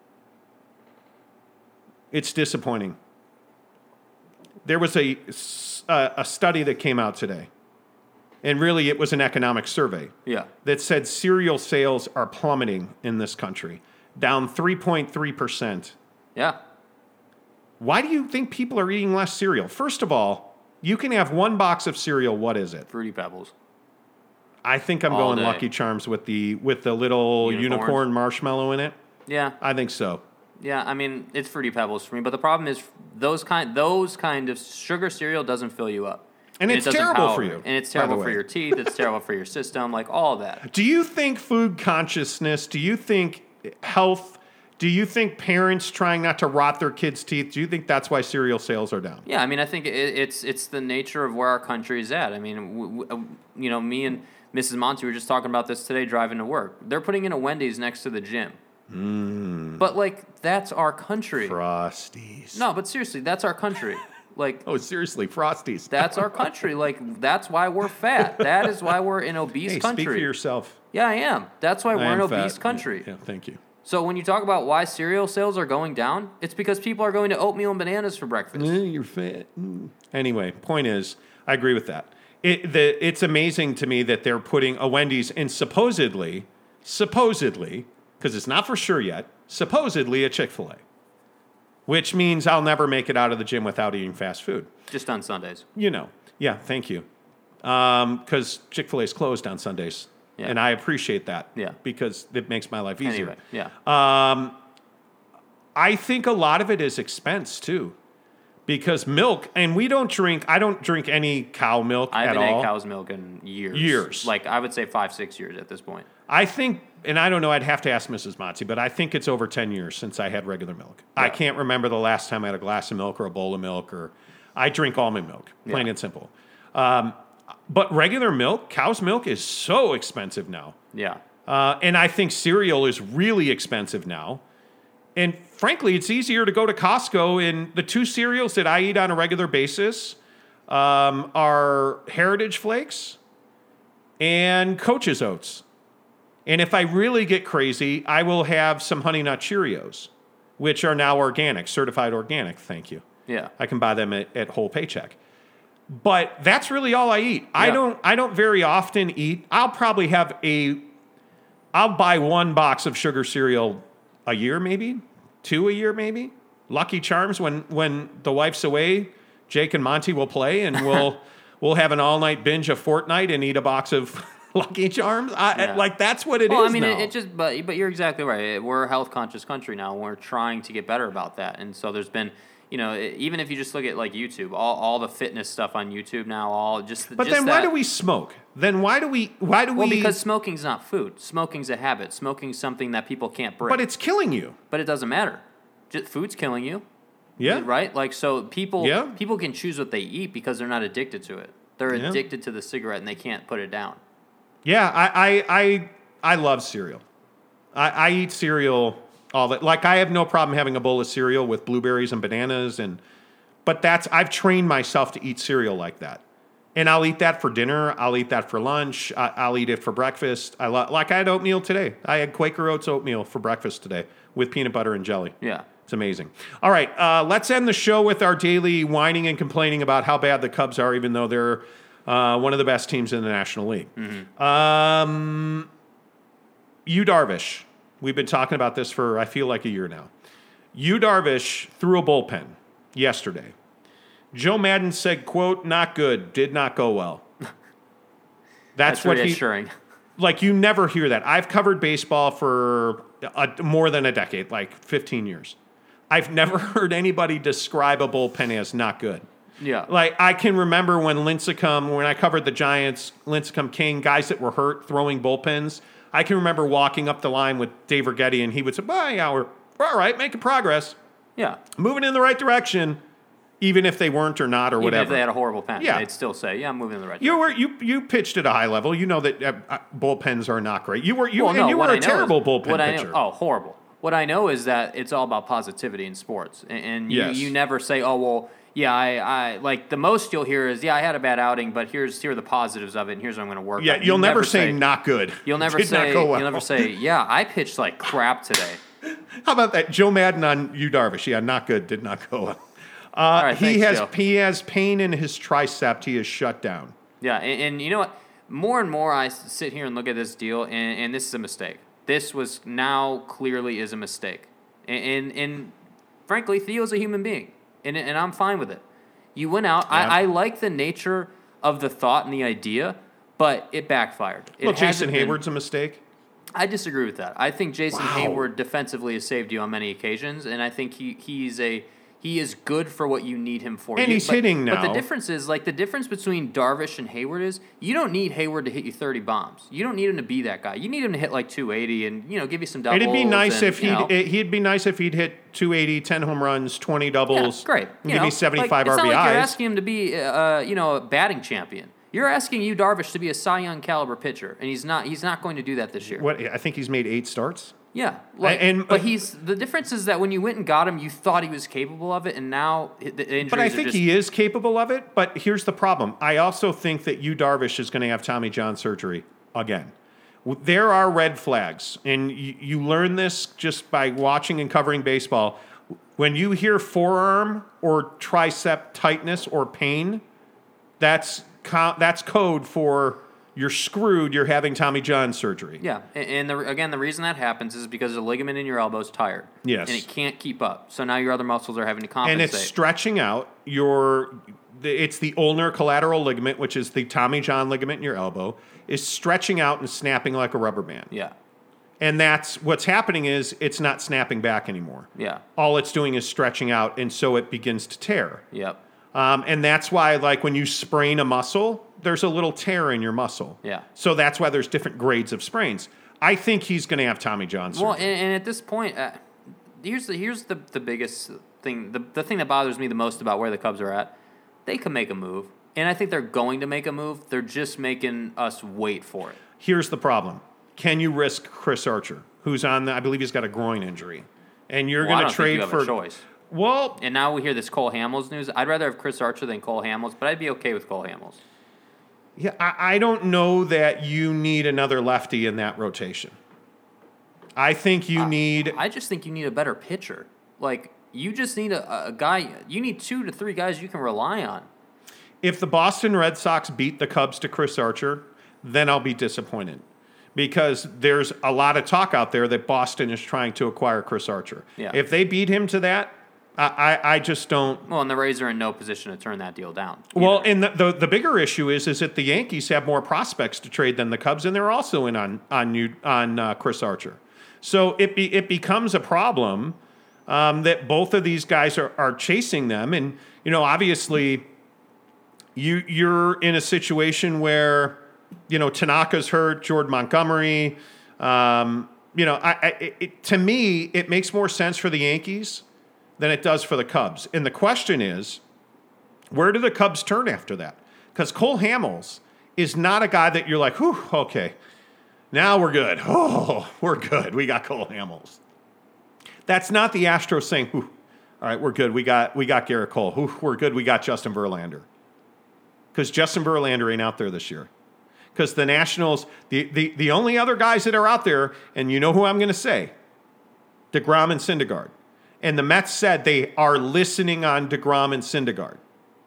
It's disappointing. There was a, a study that came out today And really, it was an economic survey Yeah. that said cereal sales are plummeting in this country, down three point three percent. Yeah. Why do you think people are eating less cereal? First of all, you can have one box of cereal. What is it? Fruity Pebbles. I think I'm All going day. Lucky Charms with the with the little Unicorns. unicorn marshmallow in it. Yeah. I think so. Yeah, I mean, it's Fruity Pebbles for me, but the problem is those kind those kind of sugar cereal doesn't fill you up. And it's it doesn't terrible power for it. you, And it's by the terrible for way. your teeth, it's terrible for your system, like all of that. Do you think food consciousness, do you think health, do you think parents trying not to rot their kids' teeth, do you think that's why cereal sales are down? Yeah, I mean, I think it, it's it's the nature of where our country is at. I mean, w- w- you know, me and Missus Monty were just talking about this today driving to work. They're putting in a Wendy's next to the gym. Mm. But, like, that's our country. Frosties. No, but seriously, that's our country. Like, Oh, seriously, Frosties. that's our country. Like, that's why we're fat. That is why we're an obese Hey, country. speak for yourself. Yeah, I am. That's why I we're am an fat. obese country. Yeah, thank you. So when you talk about why cereal sales are going down, it's because people are going to oatmeal and bananas for breakfast. Eh, you're fat. Mm. Anyway, point is, I agree with that. It, the, it's amazing to me that they're putting a Wendy's in supposedly, supposedly, because it's not for sure yet, supposedly a Chick-fil-A, which means I'll never make it out of the gym without eating fast food. Just on Sundays. You know, yeah, thank you. Because Chick-fil-A is closed on Sundays, Yeah. and I appreciate that. Yeah. Because it makes my life easier. Anyway, yeah. Um, I think a lot of it is expense too, because milk, and we don't drink. I don't drink any cow milk I at haven't all. ate cow's milk in years. Years. Like, I would say five, six years at this point. I think, and I don't know. I'd have to ask Missus Motzi, but I think it's over ten years since I had regular milk. I Yeah. can't remember the last time I had a glass of milk or a bowl of milk, or I drink almond milk, plain Yeah. and simple. Um, but regular milk, cow's milk, is so expensive now. Yeah. Uh, and I think cereal is really expensive now. And frankly, it's easier to go to Costco, and the two cereals that I eat on a regular basis um, are Heritage Flakes and Coach's Oats. And if I really get crazy, I will have some Honey Nut Cheerios, which are now organic, certified organic, thank you. Yeah. I can buy them at, at Whole Paycheck. But that's really all I eat. I Yeah. don't I don't very often eat. I'll probably have a I'll buy one box of sugar cereal a year maybe, two a year maybe. Lucky Charms when when the wife's away, Jake and Monty will play and we'll we'll have an all-night binge of Fortnite and eat a box of Lucky Charms. I, Yeah. Like that's what it is Well, I mean, now. it, it just, but but you're exactly right. We're a health conscious country now. And we're trying to get better about that, and so there's been, you know, even if you just look at like YouTube, all, all the fitness stuff on YouTube now, all just. but just then why that- do we smoke? Then why do we why do Well, we because smoking's not food. Smoking's a habit. Smoking's something that people can't break. But it's killing you. but it doesn't matter. Just, food's killing you. Yeah. Right? Like, so people Yeah. people can choose what they eat because they're not addicted to it. They're Yeah. addicted to the cigarette and they can't put it down. Yeah, I I I, I love cereal. I, I eat cereal all that. Like I have no problem having a bowl of cereal with blueberries and bananas, and but that's I've trained myself to eat cereal like that. And I'll eat that for dinner. I'll eat that for lunch. I, I'll eat it for breakfast. I lo- like I had oatmeal today. I had Quaker Oats oatmeal for breakfast today with peanut butter and jelly. Yeah. It's amazing. All right, uh, let's end the show with our daily whining and complaining about how bad the Cubs are, even though they're uh, one of the best teams in the National League. Mm-hmm. Um, Yu Darvish. We've been talking about this for, I feel like, a year now. Yu Darvish threw a bullpen yesterday. Joe Madden said, quote, not good, did not go well. That's, That's what he... reassuring. Like, you never hear that. I've covered baseball for a, more than a decade, like fifteen years. I've never heard anybody describe a bullpen as not good. Yeah. Like, I can remember when Lincecum, when I covered the Giants, Lincecum, King, guys that were hurt throwing bullpens. I can remember walking up the line with Dave Righetti, and he would say, well, yeah, we're, we're all right, making progress, Yeah. moving in the right direction, even if they weren't or not or Even whatever. if they had a horrible pen, Yeah. they'd still say, yeah, I'm moving in the right You direction. were you you pitched at a high level. You know that uh, uh, bullpens are not great. You were you Well, and no, you what were I a know terrible is- bullpen what I know- pitcher. oh, horrible. What I know is that it's all about positivity in sports. And, and you, Yes. you never say, oh, well, yeah, I, I, like, the most you'll hear is, yeah, I had a bad outing, but here's here are the positives of it, and here's what I'm going to work Yeah, on. you'll You never say, not good. You'll never Did say, not go well. you'll never say, yeah, I pitched like crap today. How about that? Joe Madden on Yu Darvish. Yeah, not good. Did not go well. Uh, right, he thanks, has Joe. he has pain in his tricep. He is shut down. Yeah, and, and you know what? more and more I sit here and look at this deal, and, and this is a mistake. This was now clearly is a mistake. And, and, and frankly, Theo's a human being, and, and I'm fine with it. You went out. Yeah. I, I like the nature of the thought and the idea, but it backfired. It well, Jason hasn't been- Hayward's a mistake. I disagree with that. I think Jason Wow. Hayward defensively has saved you on many occasions, and I think he, he's a he is good for what you need him for. And You- he's but, hitting But the now. difference is, like, the difference between Darvish and Hayward is you don't need Hayward to hit you thirty bombs. You don't need him to be that guy. You need him to hit like two eighty and, you know, give you some doubles. It'd be nice and, if you he'd know, it, he'd be nice if he'd hit two eighty, ten home runs, twenty doubles. yeah, great. And You give know, me seventy-five like, R B Is. It's not like you're asking him to be, uh, you know, a batting champion. You're asking you Darvish to be a Cy Young caliber pitcher, and he's not. He's not going to do that this year. What I think he's made eight starts. Yeah, like, And- and- but he's the difference is that when you went and got him, you thought he was capable of it, and now the injuries But I are think just, he is capable of it. But here's the problem. I also think that Yu Darvish is going to have Tommy John surgery again. W- There are red flags, and you, you learn this just by watching and covering baseball. When you hear forearm or tricep tightness or pain, that's co- that's code for you're screwed. You're having Tommy John surgery. Yeah, and, and the, again, the reason that happens is because the ligament in your elbow is tired. Yes. and it can't keep up. So now your other muscles are having to compensate. And it's stretching out your. the- It's the ulnar collateral ligament, which is the Tommy John ligament in your elbow, is stretching out and snapping like a rubber band. yeah, And that's what's happening is it's not snapping back anymore. yeah, All it's doing is stretching out, and so it begins to tear. yep, Um, and that's why, like, when you sprain a muscle, there's a little tear in your muscle. Yeah. So that's why there's different grades of sprains. I think he's going to have Tommy John surgery. Well, and, and at this point, uh, here's the here's the, the biggest thing. The, the thing that bothers me the most about where the Cubs are at, they can make a move. And I think they're going to make a move. They're just making us wait for it. Here's the problem. Can you risk Chris Archer, who's on the, I believe he's got a groin injury, and you're Well, I going don't to trade think you have for a choice. Well, And now we hear this Cole Hamels news. I'd rather have Chris Archer than Cole Hamels, but I'd be okay with Cole Hamels. yeah, I, I don't know that you need another lefty in that rotation. I think you need. I just think you need a better pitcher. Like, you just need a, a guy. You need two to three guys you can rely on. If the Boston Red Sox beat the Cubs to Chris Archer, then I'll be disappointed. Because there's a lot of talk out there that Boston is trying to acquire Chris Archer. Yeah. If they beat him to that, I, I, I just don't. Well, and the Rays are in no position to turn that deal down. Well, either. and the, the the bigger issue is is that the Yankees have more prospects to trade than the Cubs, and they're also in on on you on uh, Chris Archer. So it be, it becomes a problem um, that both of these guys are, are chasing them, and you know obviously you you're in a situation where you know Tanaka's hurt, Jordan Montgomery. Um, you know, I, I it, to me it makes more sense for the Yankees than it does for the Cubs. And the question is, where do the Cubs turn after that? Because Cole Hamels is not a guy that you're like, whew, okay, now we're good. Oh, we're good. We got Cole Hamels. That's not the Astros saying, whew, all right, we're good. We got we got Garrett Cole. Whew, we're good. We got Justin Verlander. Because Justin Verlander ain't out there this year. Because the Nationals, the, the, the only other guys that are out there, and you know who I'm going to say, DeGrom and Syndergaard. And the Mets said they are listening on DeGrom and Syndergaard.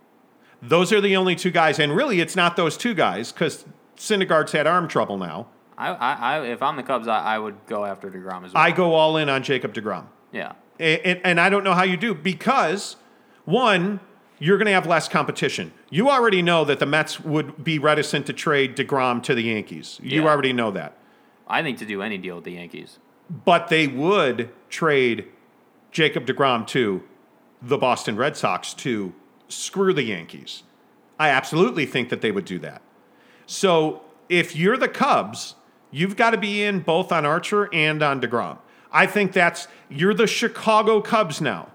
Those are the only two guys. And really, it's not those two guys because Syndergaard's had arm trouble now. I, I, I, if I'm the Cubs, I, I would go after DeGrom as well. I go all in on Jacob DeGrom. yeah. And, and, and I don't know how you do because, one, you're going to have less competition. You already know that the Mets would be reticent to trade DeGrom to the Yankees. You Yeah. already know that. I think to do any deal with the Yankees. But they would trade Jacob DeGrom to the Boston Red Sox to screw the Yankees. I absolutely think that they would do that. So if you're the Cubs, you've got to be in both on Archer and on DeGrom. I think that's, you're the Chicago Cubs now.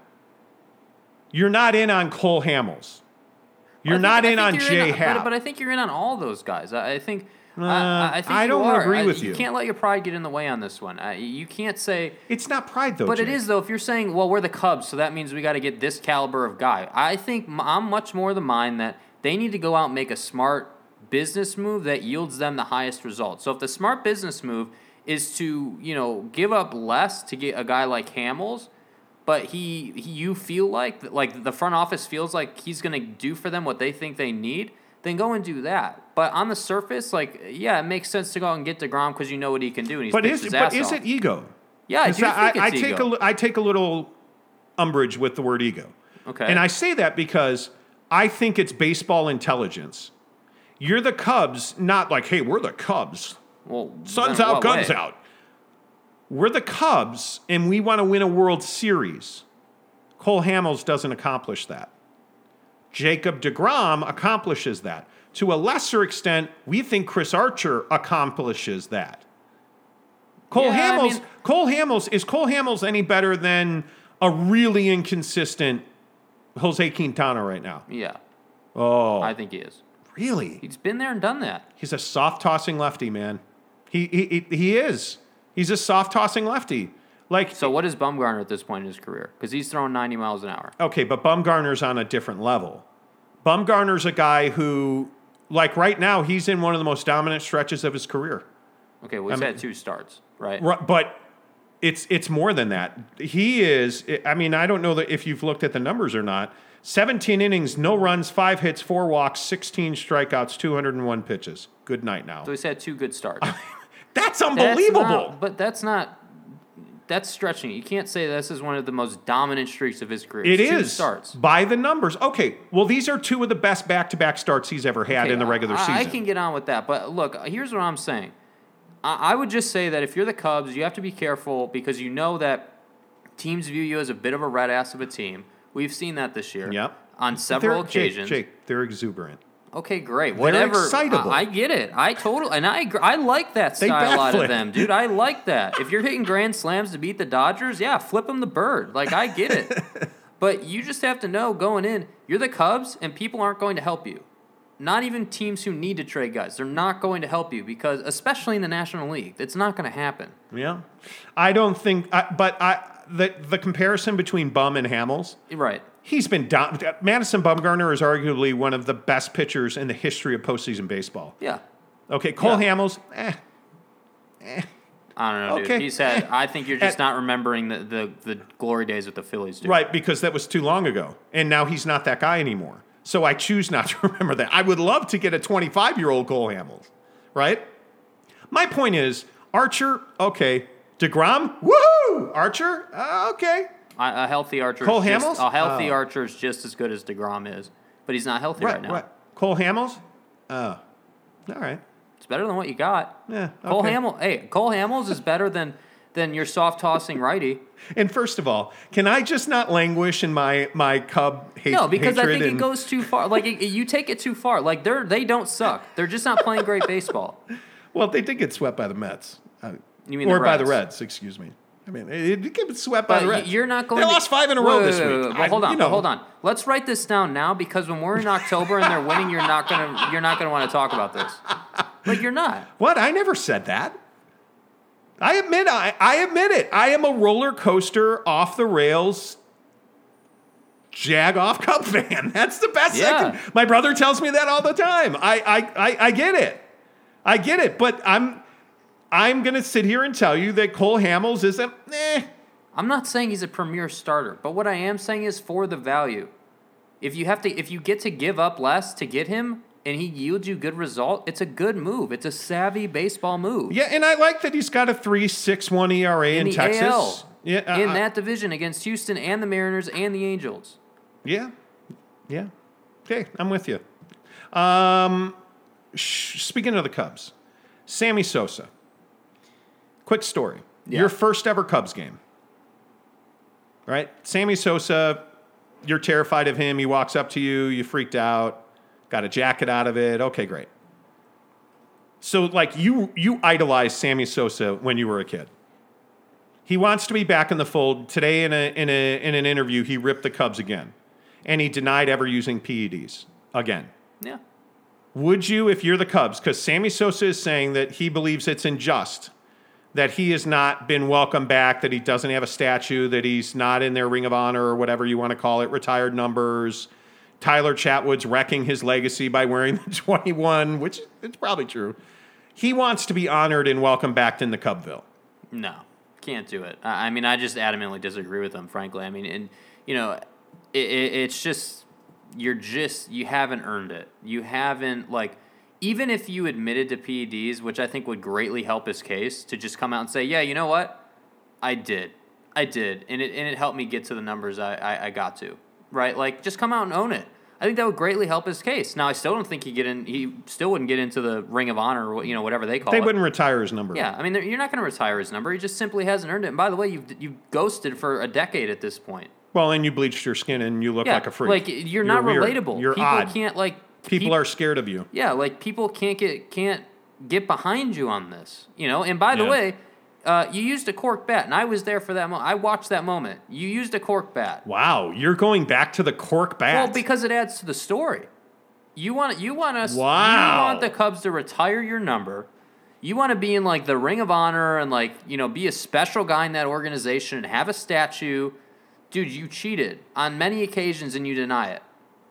You're not in on Cole Hamels. You're I think- not I in think on you're Jay in Happ. But, but I think you're in on all those guys. I, I think. Uh, I, I think I you don't are. agree I- with you. You can't let your pride get in the way on this one. I, you can't say. It's not pride, though, But it Jay. is, though, if you're saying, well, we're the Cubs, so that means we got to get this caliber of guy. I think m- I'm much more of the mind that they need to go out and make a smart business move that yields them the highest results. So if the smart business move is to, you know, give up less to get a guy like Hamels, but he, he you feel like, like the front office feels like he's going to do for them what they think they need, then go and do that. But on the surface, like, yeah, it makes sense to go out and get DeGrom because you know what he can do, and he's But pitched is his but ass is off. it ego? Yeah, I do think I, it's I take ego. a I take a little umbrage with the word ego. Okay. And I say that because I think it's baseball intelligence. You're the Cubs, not like, hey, we're the Cubs. Well, Sun's then out, what guns way? out. We're the Cubs, and we want to win a World Series. Cole Hamels doesn't accomplish that. Jacob deGrom accomplishes that. To a lesser extent, we think Chris Archer accomplishes that. Cole Yeah, I Hamels, mean- Cole Hamels, is Cole Hamels any better than a really inconsistent Jose Quintana right now? Yeah, Oh, I think he is. really? He's been there and done that. He's a soft tossing lefty, man. He he he, he is. He's a soft tossing lefty. Like So what is Bumgarner at this point in his career? Because he's throwing ninety miles an hour. okay, but Bumgarner's on a different level. Bumgarner's a guy who, like right now, he's in one of the most dominant stretches of his career. Okay, well, he's I had mean- two starts, right? Right, but it's it's more than that. He is. I mean, I don't know that if you've looked at the numbers or not. seventeen innings, no runs, five hits, four walks, sixteen strikeouts, two hundred one pitches. Good night now. So he's had two good starts. That's That's unbelievable. not- but that's not. That's stretching it. You can't say this is one of the most dominant streaks of his career. It It's two is starts. by the numbers. Okay, well, these are two of the best back-to-back starts he's ever had Okay, in the regular I, season. I can get on with that, but look, here's what I'm saying. I, I would just say that if you're the Cubs, you have to be careful because you know that teams view you as a bit of a red ass of a team. We've seen that this year. Yep. On several They're- Jake, occasions. Jake, they're exuberant. Okay, great. Whatever. excitable. I, I get it. I totally and I agree. I like that They style out backflip. of them, dude. I like that. If you're hitting grand slams to beat the Dodgers, yeah, flip them the bird. Like I get it. But you just have to know going in, you're the Cubs, and people aren't going to help you. Not even teams who need to trade guys. They're not going to help you because, especially in the National League, it's not going to happen. Yeah, I don't think. I, but I the the comparison between Bum and Hamels. Right. He's been dom- Madison Bumgarner is arguably one of the best pitchers in the history of postseason baseball. Yeah. Okay, Cole Yeah. Hamels, eh, I don't know, Okay. dude. He said, I think you're just At- not remembering the, the, the glory days with the Phillies, dude. right, because that was too long ago, and now he's not that guy anymore. So I choose not to remember that. I would love to get a twenty-five-year-old Cole Hamels, right? My point is, Archer, okay. DeGrom, woohoo! Archer, uh, okay. A, a healthy Archer. Cole is just, Hamels? A healthy Oh. Archer is just as good as DeGrom is, but he's not healthy right, Right, now. right. Cole Hamels, oh, all right. It's better than what you got. Yeah, Cole okay. Hamels. Hey, Cole Hamels is better than than your soft tossing righty. And first of all, can I just not languish in my my Cub hate, No, because I hatred think and- it goes too far. Like it, you take it too far. Like they're they don't suck. They're just not playing great baseball. Well, they did get swept by the Mets. Uh, You mean or the by the Reds. Reds, excuse me. I mean, it did get swept by But the y- Reds. you're not going. They to, lost five in a Wait, row wait, this wait, week. wait, wait. Well, I- hold on, you know. hold on. Let's write this down now because when we're in October and they're winning, you're not gonna you're not gonna want to talk about this. Like you're not. What? I never said that. I admit I, I admit it. I am a roller coaster off the rails jag off Cub fan. That's the best Yeah. I can. My brother tells me that all the time. I I, I, I get it. I get it. But I'm I'm gonna sit here and tell you that Cole Hamels is a eh. I'm not saying he's a premier starter, but what I am saying is for the value. If you have to, if you get to give up less to get him, and he yields you good result, it's a good move. It's a savvy baseball move. Yeah, and I like that he's got a three six one E R A in, in the Texas. A L, Yeah, uh, in uh, that division against Houston and the Mariners and the Angels. Yeah, yeah. Okay, I'm with you. Um, sh- speaking of the Cubs, Sammy Sosa. Quick story. Yeah. Your first ever Cubs game, right? Sammy Sosa, you're terrified of him. He walks up to you. You freaked out. Got a jacket out of it. Okay, great. So, like, you you idolized Sammy Sosa when you were a kid. He wants to be back in the fold. Today, in a in a in an interview, he ripped the Cubs again, and he denied ever using P E Ds again. Yeah. Would you, if you're the Cubs, because Sammy Sosa is saying that he believes it's unjust, that he has not been welcomed back, that he doesn't have a statue, that he's not in their Ring of Honor or whatever you want to call it, retired numbers. Tyler Chatwood's wrecking his legacy by wearing the twenty-one, which it's probably true. He wants to be honored and welcomed back in the Cubville. No, can't do it. I I mean, I just adamantly disagree with him, frankly. I mean, and you know, it, it, it's just you're just you haven't earned it. You haven't like even if you admitted to P E Ds, which I think would greatly help his case, to just come out and say, yeah, you know what, I did, I did, and it and it helped me get to the numbers I I, I got to, right? Like just come out and own it. I think that would greatly help his case. Now, I still don't think he get in. He still wouldn't get into the Ring of Honor, or you know, whatever they call they it. They wouldn't retire his number. Yeah, I mean, you're not going to retire his number. He just simply hasn't earned it. And by the way, you've you've ghosted for a decade at this point. Well, and you bleached your skin and you look yeah, like a freak. Like you're, you're not weird. relatable. You're people odd. can't like. People peop- are scared of you. Yeah, like people can't get can't get behind you on this. You know. And by the Yeah. way, uh, you used a cork bat, and I was there for that moment. I watched that moment. You used a cork bat. Wow, you're going back to the cork bat. Well, because it adds to the story. You want you want us. Wow. You want the Cubs to retire your number. You want to be in like the Ring of Honor and like you know be a special guy in that organization and have a statue. Dude, you cheated on many occasions and you deny it.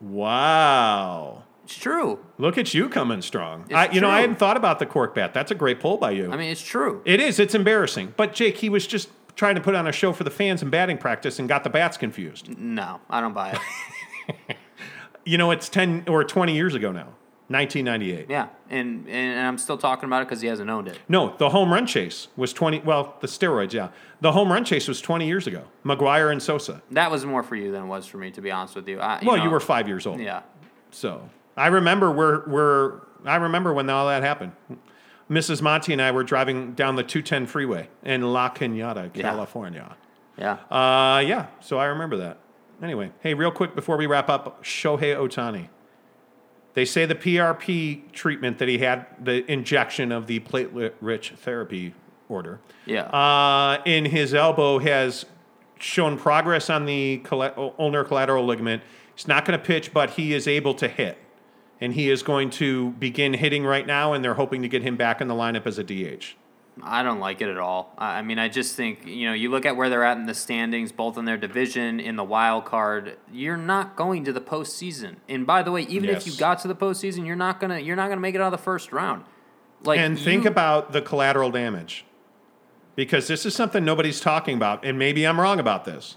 Wow. It's true. Look at you coming strong. It's I, you know, I true. hadn't thought about the cork bat. That's a great pull by you. I mean, it's true. It is. It's embarrassing. But Jake, he was just trying to put on a show for the fans in batting practice and got the bats confused. No, I don't buy it. You know, it's ten or twenty years ago now. nineteen ninety-eight. Yeah, and and I'm still talking about it because he hasn't owned it. No, the home run chase was twenty. Well, the steroids, yeah. The home run chase was twenty years ago. McGuire and Sosa. That was more for you than it was for me, to be honest with you. I, you Well, know, you were five years old. Yeah. So I remember where where I remember when all that happened. Missus Monty and I were driving down the two ten freeway in La Cañada, Yeah. California. Yeah. Uh, yeah, so I remember that. Anyway, hey, real quick before we wrap up, Shohei Ohtani. They say the P R P treatment that he had, the injection of the platelet-rich therapy order, Yeah. uh, in his elbow has shown progress on the coll- ulnar collateral ligament. He's not going to pitch, but he is able to hit. And he is going to begin hitting right now, and they're hoping to get him back in the lineup as a D H. I don't like it at all. I I mean, I just think, you know, you look at where they're at in the standings, both in their division, in the wild card, you're not going to the postseason. And by the way, even Yes. if you got to the postseason, you're not gonna you're not gonna make it out of the first round. Like And think you- about the collateral damage. Because this is something nobody's talking about, and maybe I'm wrong about this.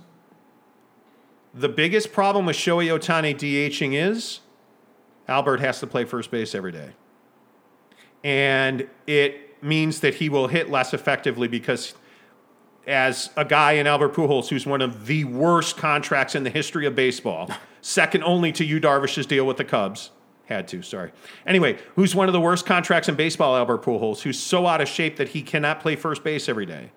The biggest problem with Shohei Ohtani DHing is Albert has to play first base every day. And it means that he will hit less effectively because as a guy in Albert Pujols, who's one of the worst contracts in the history of baseball, second only to Yu Darvish's deal with the Cubs, had to, sorry. Anyway, who's one of the worst contracts in baseball, Albert Pujols, who's so out of shape that he cannot play first base every day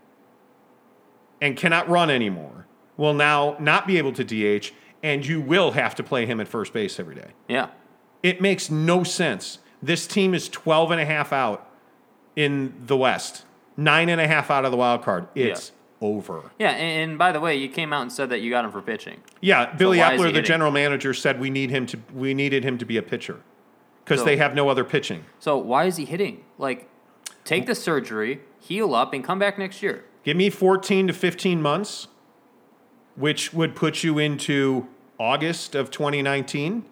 and cannot run anymore, will now not be able to D H, and you will have to play him at first base every day. Yeah. It makes no sense. This team is twelve and a half out in the West, nine and a half out of the wild card. It's Yeah. over. Yeah, and, and by the way, you came out and said that you got him for pitching. Yeah, Billy why is he Eppler, the hitting? general manager, said we need him to. We needed him to be a pitcher because So- they have no other pitching. So why is he hitting? Like, take the surgery, heal up, and come back next year. Give me fourteen to fifteen months, which would put you into August of twenty nineteen,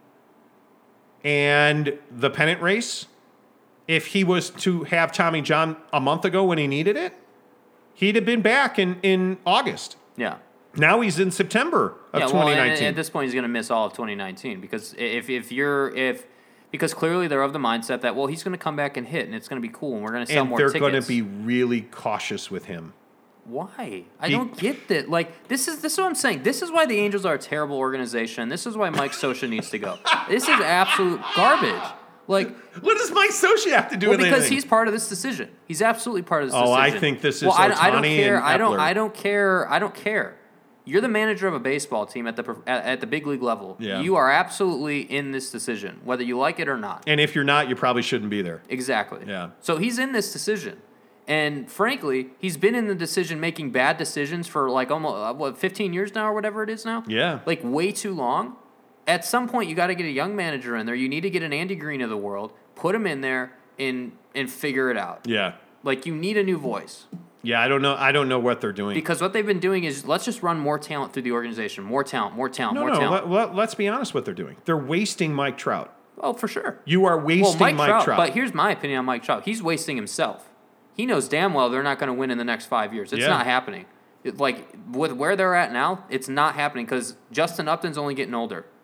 and the pennant race. If he was to have Tommy John a month ago when he needed it, he'd have been back in, in August. Yeah. Now he's in September of yeah, well, twenty and- nineteen. and at this point, he's going to miss all of twenty nineteen because if if you're if because clearly they're of the mindset that well he's going to come back and hit and it's going to be cool and we're going to sell and more they're tickets. going to be really cautious with him. Why? I Be- don't get that. Like this is this is what I'm saying. This is why the Angels are a terrible organization. This is why Mike Socha needs to go. This is absolute garbage. Like What does Mike Socha have to do well, with because anything? he's part of this decision. He's absolutely part of this Oh, decision. I think this is well, I, I don't Ohtani care. and I don't. Epler. I don't care. I don't care. You're the manager of a baseball team at the prof- at, at the big league level. Yeah. You are absolutely in this decision, whether you like it or not. And if you're not, you probably shouldn't be there. Exactly. Yeah. So he's in this decision. And frankly, he's been in the decision making bad decisions for like almost uh, what fifteen years now or whatever it is now. Yeah. Like way too long. At some point you got to get a young manager in there. You need to get an Andy Green of the world, put him in there and and figure it out. Yeah. Like you need a new voice. Yeah, I don't know. I don't know what they're doing. Because what they've been doing is let's just run more talent through the organization. More talent, more talent, no, more no. talent. Let, let, let's be honest. What they're doing? They're wasting Mike Trout. Oh, for sure. You are wasting well, Mike, Mike Trout, Trout. But here's my opinion on Mike Trout. He's wasting himself. He knows damn well they're not going to win in the next five years. It's Yeah. not happening. It, like with where they're at now, it's not happening because Justin Upton's only getting older.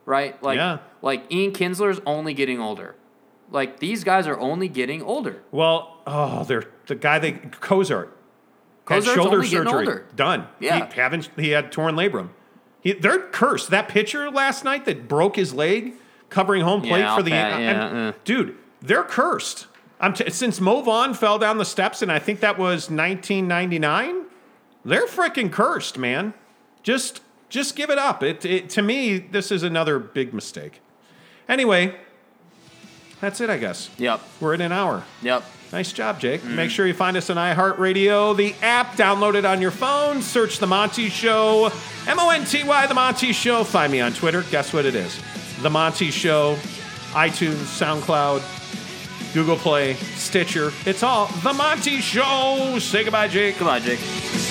right? Like, Yeah. like Ian Kinsler's only getting older. Like, these guys are only getting older. Well, oh, they're the guy they Cozart had Cozart's shoulder only getting surgery older. done. Yeah. he haven't he had torn labrum. He, they're cursed. That pitcher last night that broke his leg covering home plate Yeah, for the I'll bet, yeah, I'm- uh. dude. They're cursed. I'm t- since Mo Vaughn fell down the steps, and I think that was nineteen ninety-nine. They're freaking cursed, man. Just just give it up. It, it to me, this is another big mistake. Anyway, that's it, I guess. Yep. We're at an hour. Yep. Nice job, Jake. Make sure you find us on iHeartRadio, the app. Download it on your phone. Search The Monty Show. M O N T Y, The Monty Show. Find me on Twitter. Guess what it is? The Monty Show. iTunes, SoundCloud, Google Play, Stitcher. It's all The Monty Show. Say goodbye, Jake. Goodbye, Jake.